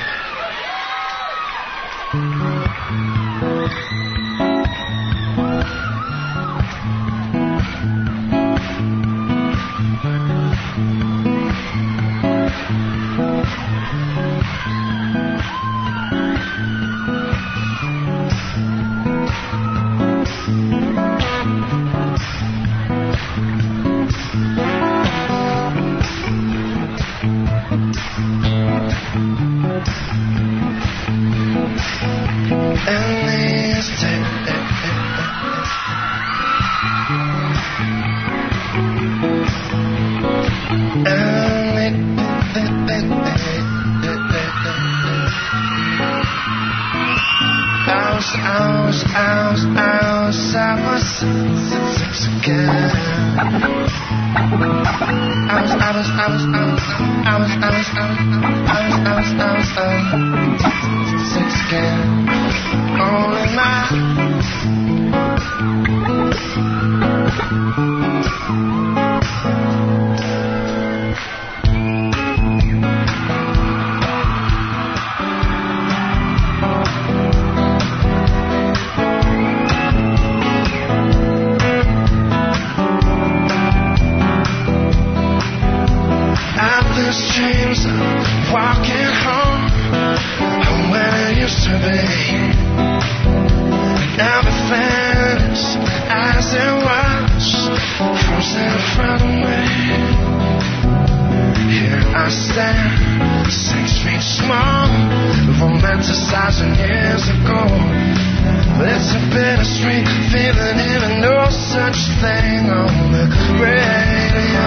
romanticizing years ago. It's a bittersweet feeling, even no such thing on the radio.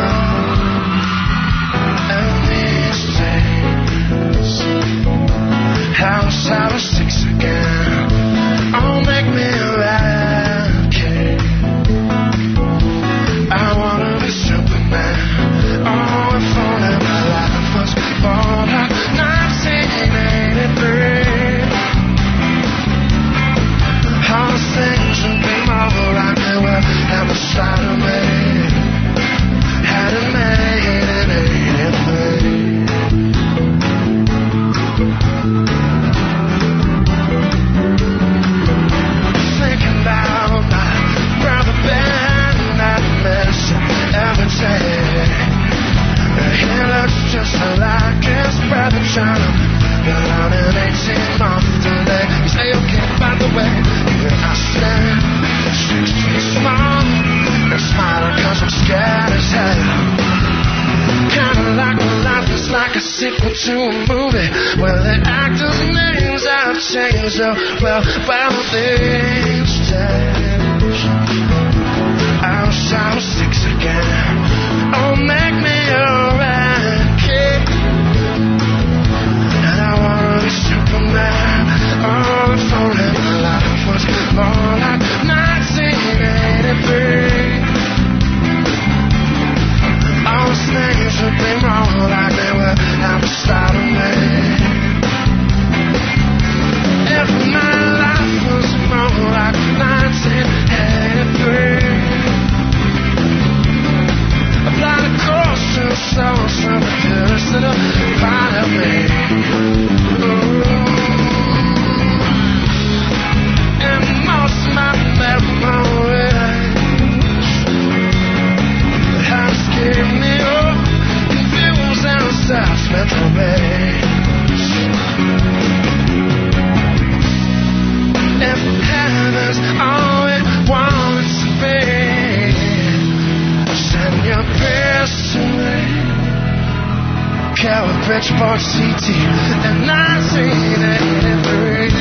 And these days, house out of 6 again. Oh, make me a king. I wanna be Superman. Oh, if only my life was born in 1983. All the things would be more like they were at the start of me. Had it made in 83. Thinking about my brother Ben, that miss every day. He looks just like his brother John, but on an 18-month delay. You say okay, by the way, here I stand, 6 feet small, and smiling 'cause I'm scared as hell. Kinda like my life is like a sequel to a movie where the actors' names have changed. Oh, well, these days, I'll shout 6 again. Oh, make me a red kid, and I wanna be Superman. Oh, if only my life was more like 1983. All the things would be more like they were at the start of me. If my life was more like 1983. Apply the course to the souls from the purest to the part of me. And most of my memories have scared me up, confused and self-mental ways. If heaven's all it wants to be, send your prayers to me. Calvin Bridgeport CT in 1983.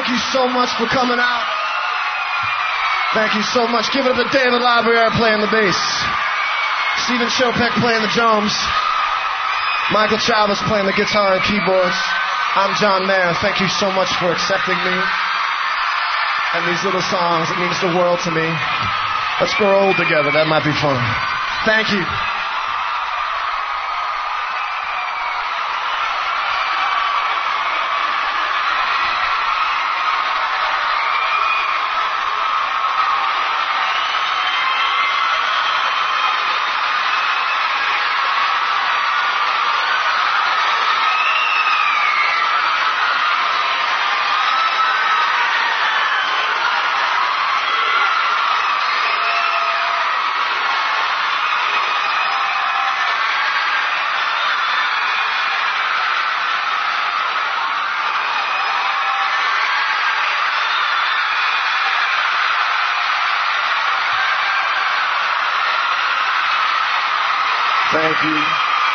Thank you so much for coming out. Thank you so much. Give it up to David LaBriere playing the bass. Stephen Chopek playing the drums. Michael Chavez playing the guitar and keyboards. I'm John Mayer. Thank you so much for accepting me. And these little songs, it means the world to me. Let's grow old together. That might be fun. Thank you. Thank you.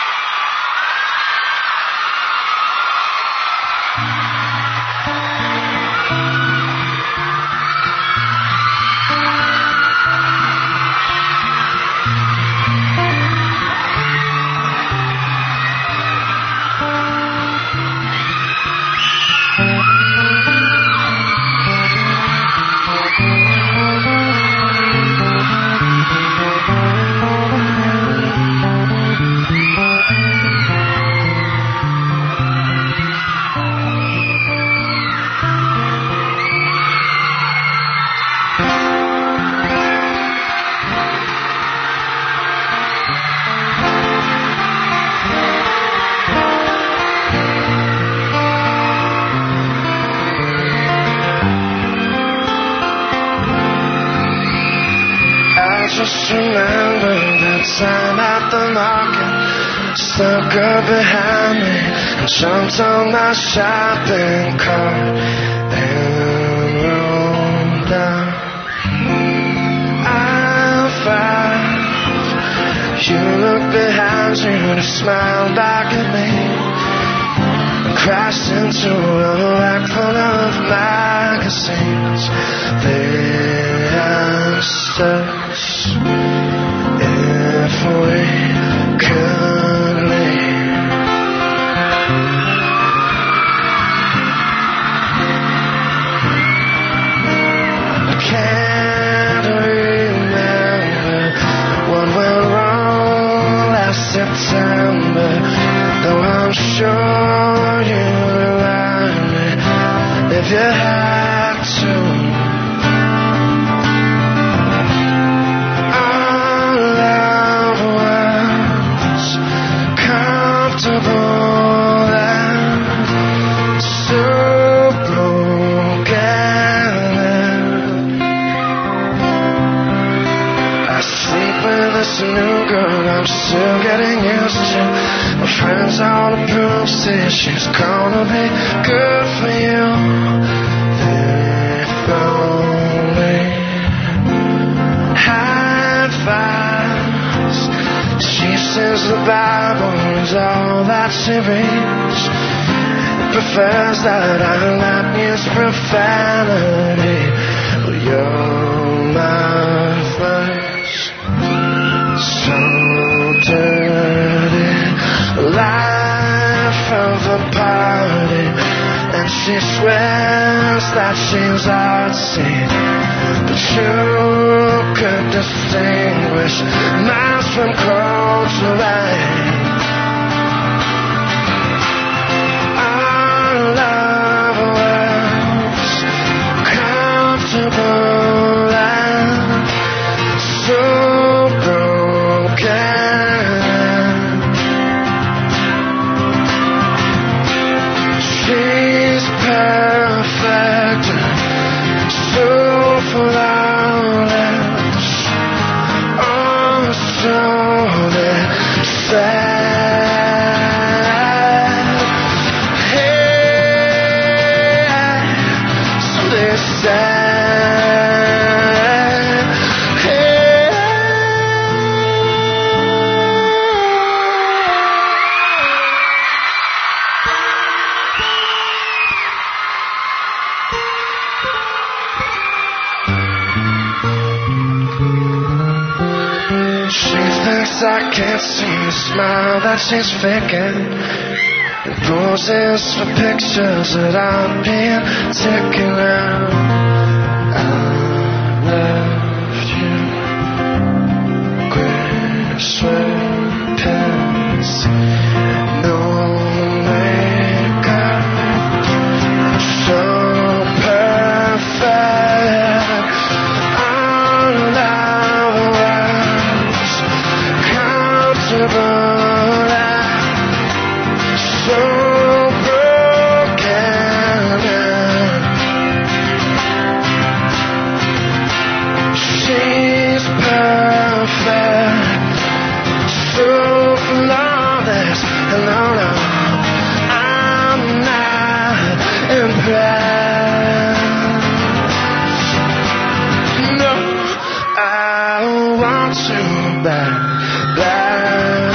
Just remember that time at the market, stuck up behind me, and jumped on my shopping cart and rolled down I-5. You looked behind you and smiled back at me, and crashed into a rack full of magazines. They asked us if we could leave. I can't remember what went wrong last September, though I'm sure you'd remind me if you had to. I'm still getting used to. My friends all approve, say she's gonna be good for you. If only had fives. She says the Bible is all that she reads. Prefers that I not use profanity. Well, you're my flesh. So dirty, life of the party, and she swears that she's artsy, but you could distinguish miles from cold to rain. Our love was comfortable and so broken. She's perfect, so flawless, oh so that can't see the smile that she's faking. And poses for pictures that aren't being taken out. I left you. Gray sweatpants. No makeup. So perfect. All our words comfortable. So broken. She's perfect, so flawless. And no, no, I'm not impressed. No, I want you back, back.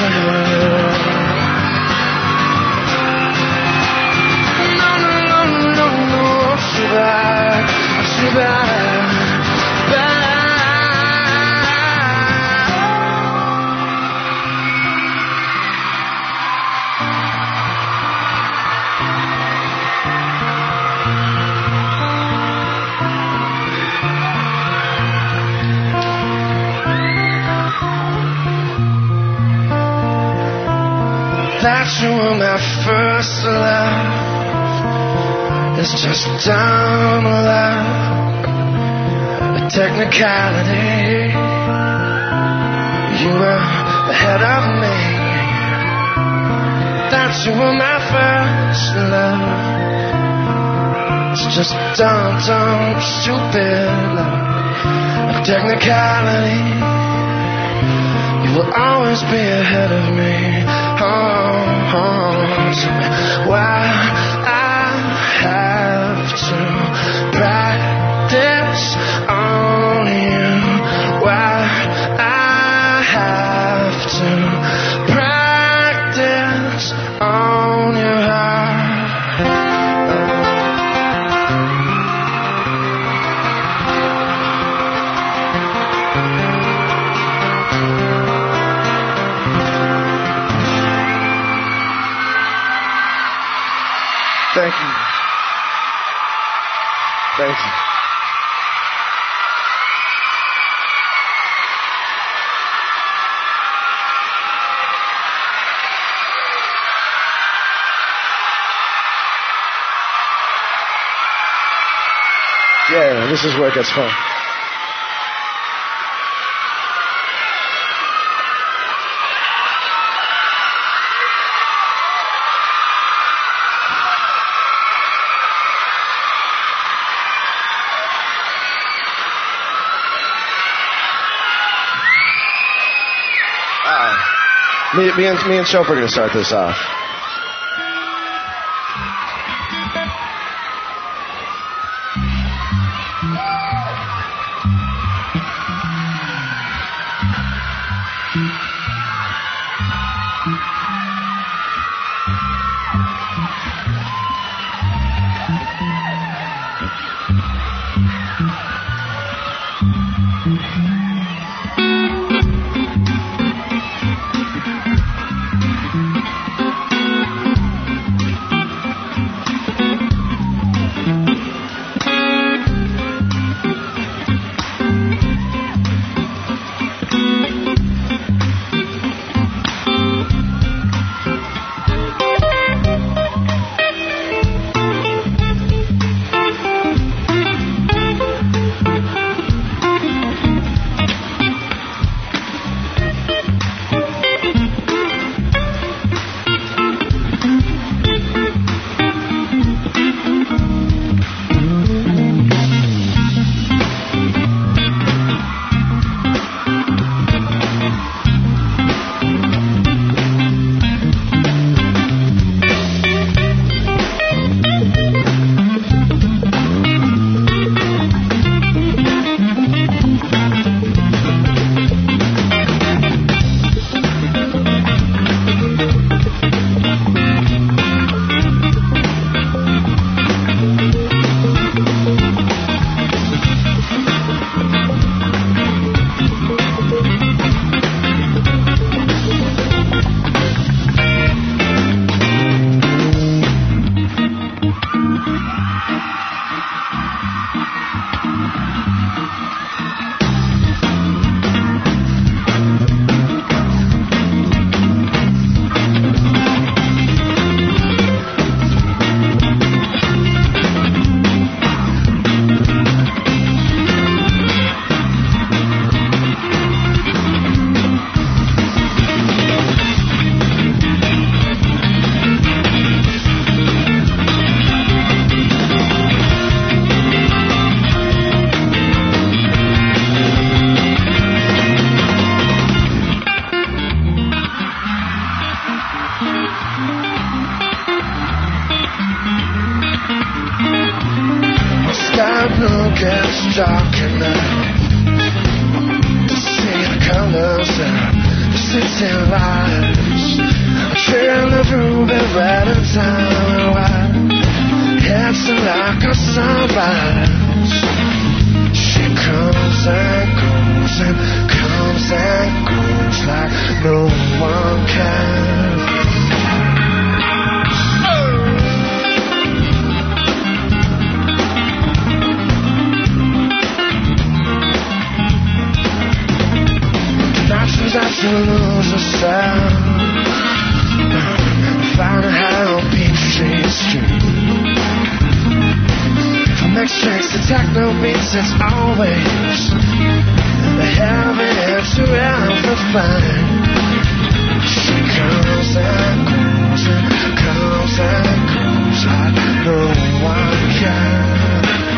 That you were my first love. It's just dumb love, a technicality. You were ahead of me. That you were my first love. It's just dumb, dumb, stupid love, a technicality. You will always be ahead of me. Why I have to practice on you. Why I have to practice on your heart. Thank you. Thank you. Yeah, this is where it gets fun. Me and Chopper are going to start this off. it's dark enough to see the colors of the city lights. A trail of ruby red and time white, it's like a sunrise. She comes and goes and comes and goes like no one can. That you lose yourself, find a high on Peachtree Street. From X-Tracks to techno beats, it's always the heaven into everything. She comes and goes and comes and goes like no one can.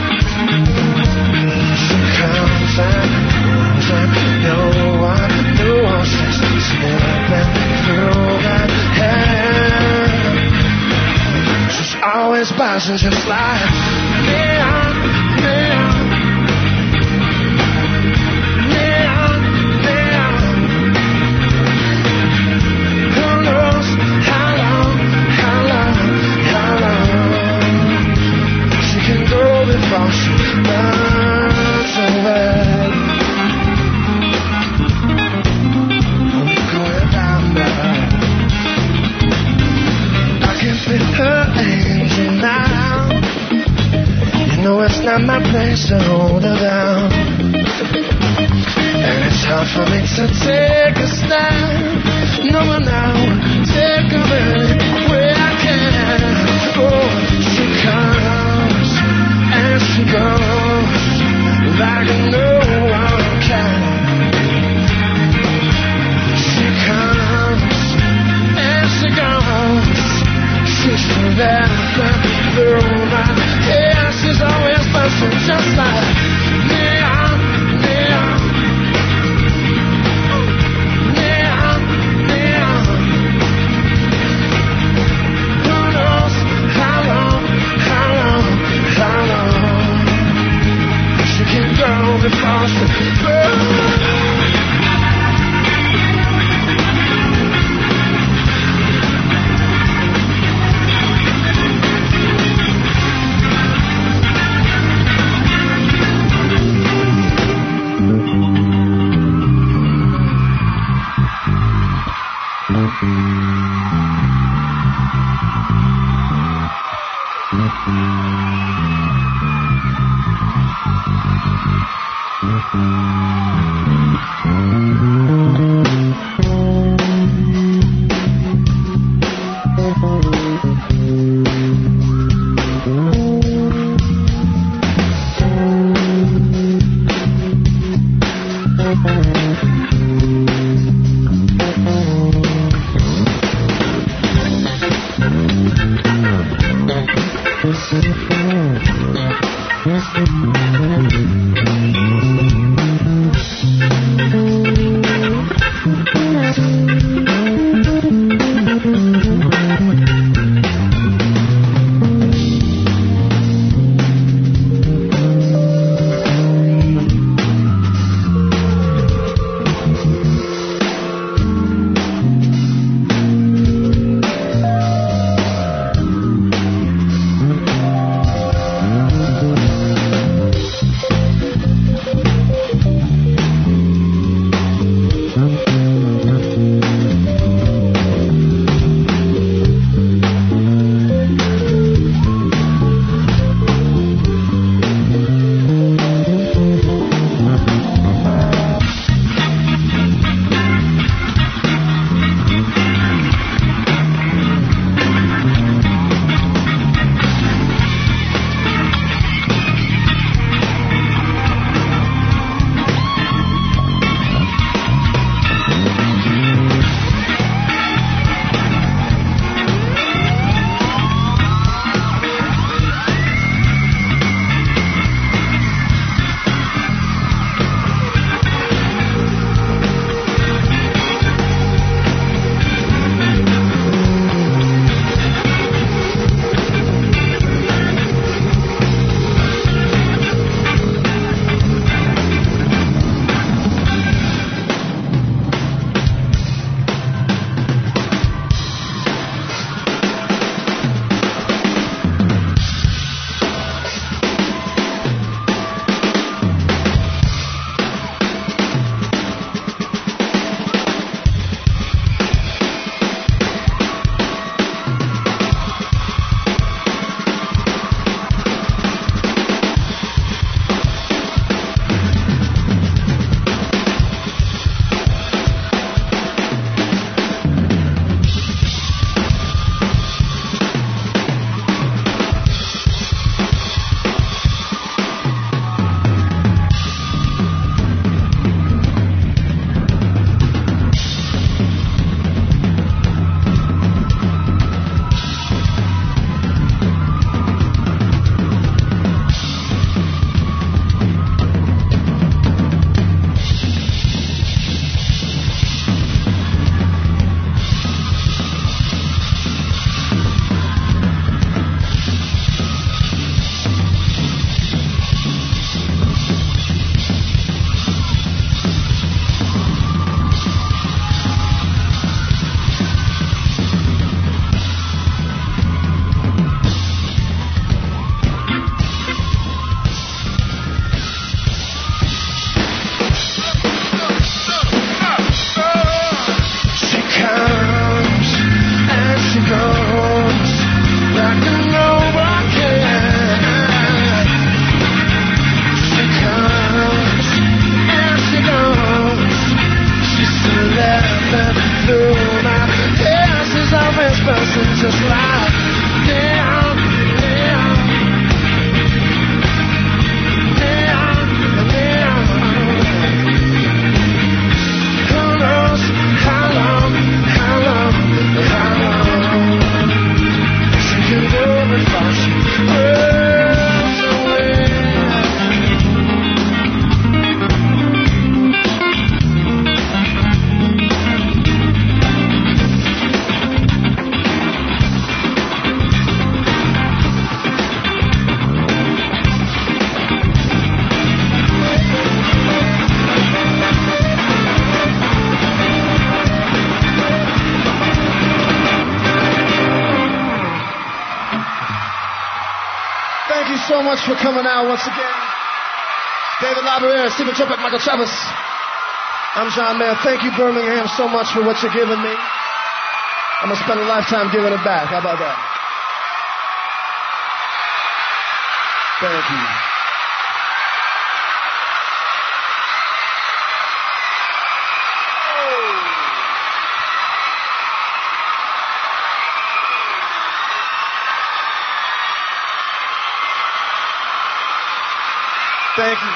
She comes and goes and no one seems to slip through that head. She's always buzzing just like neon, neon, neon, neon. Who knows how long she can go before she runs away. Her angel now. You know it's not my place to hold her down, and it's hard for me to take a stand. No, take her anywhere I can. Oh, she comes and she goes like no one can. She comes and she goes. She's forever through my hair. She's always buzzing just like neon, neon, neon, neon. Who knows how long she can go before she goes. so much for coming out once again. David Labarere, Stephen Trippett, Michael Travis. I'm John Mayer. Thank you, Birmingham, so much for what you're giving me. I'm going to spend a lifetime giving it back. How about that? Thank you. Thank you.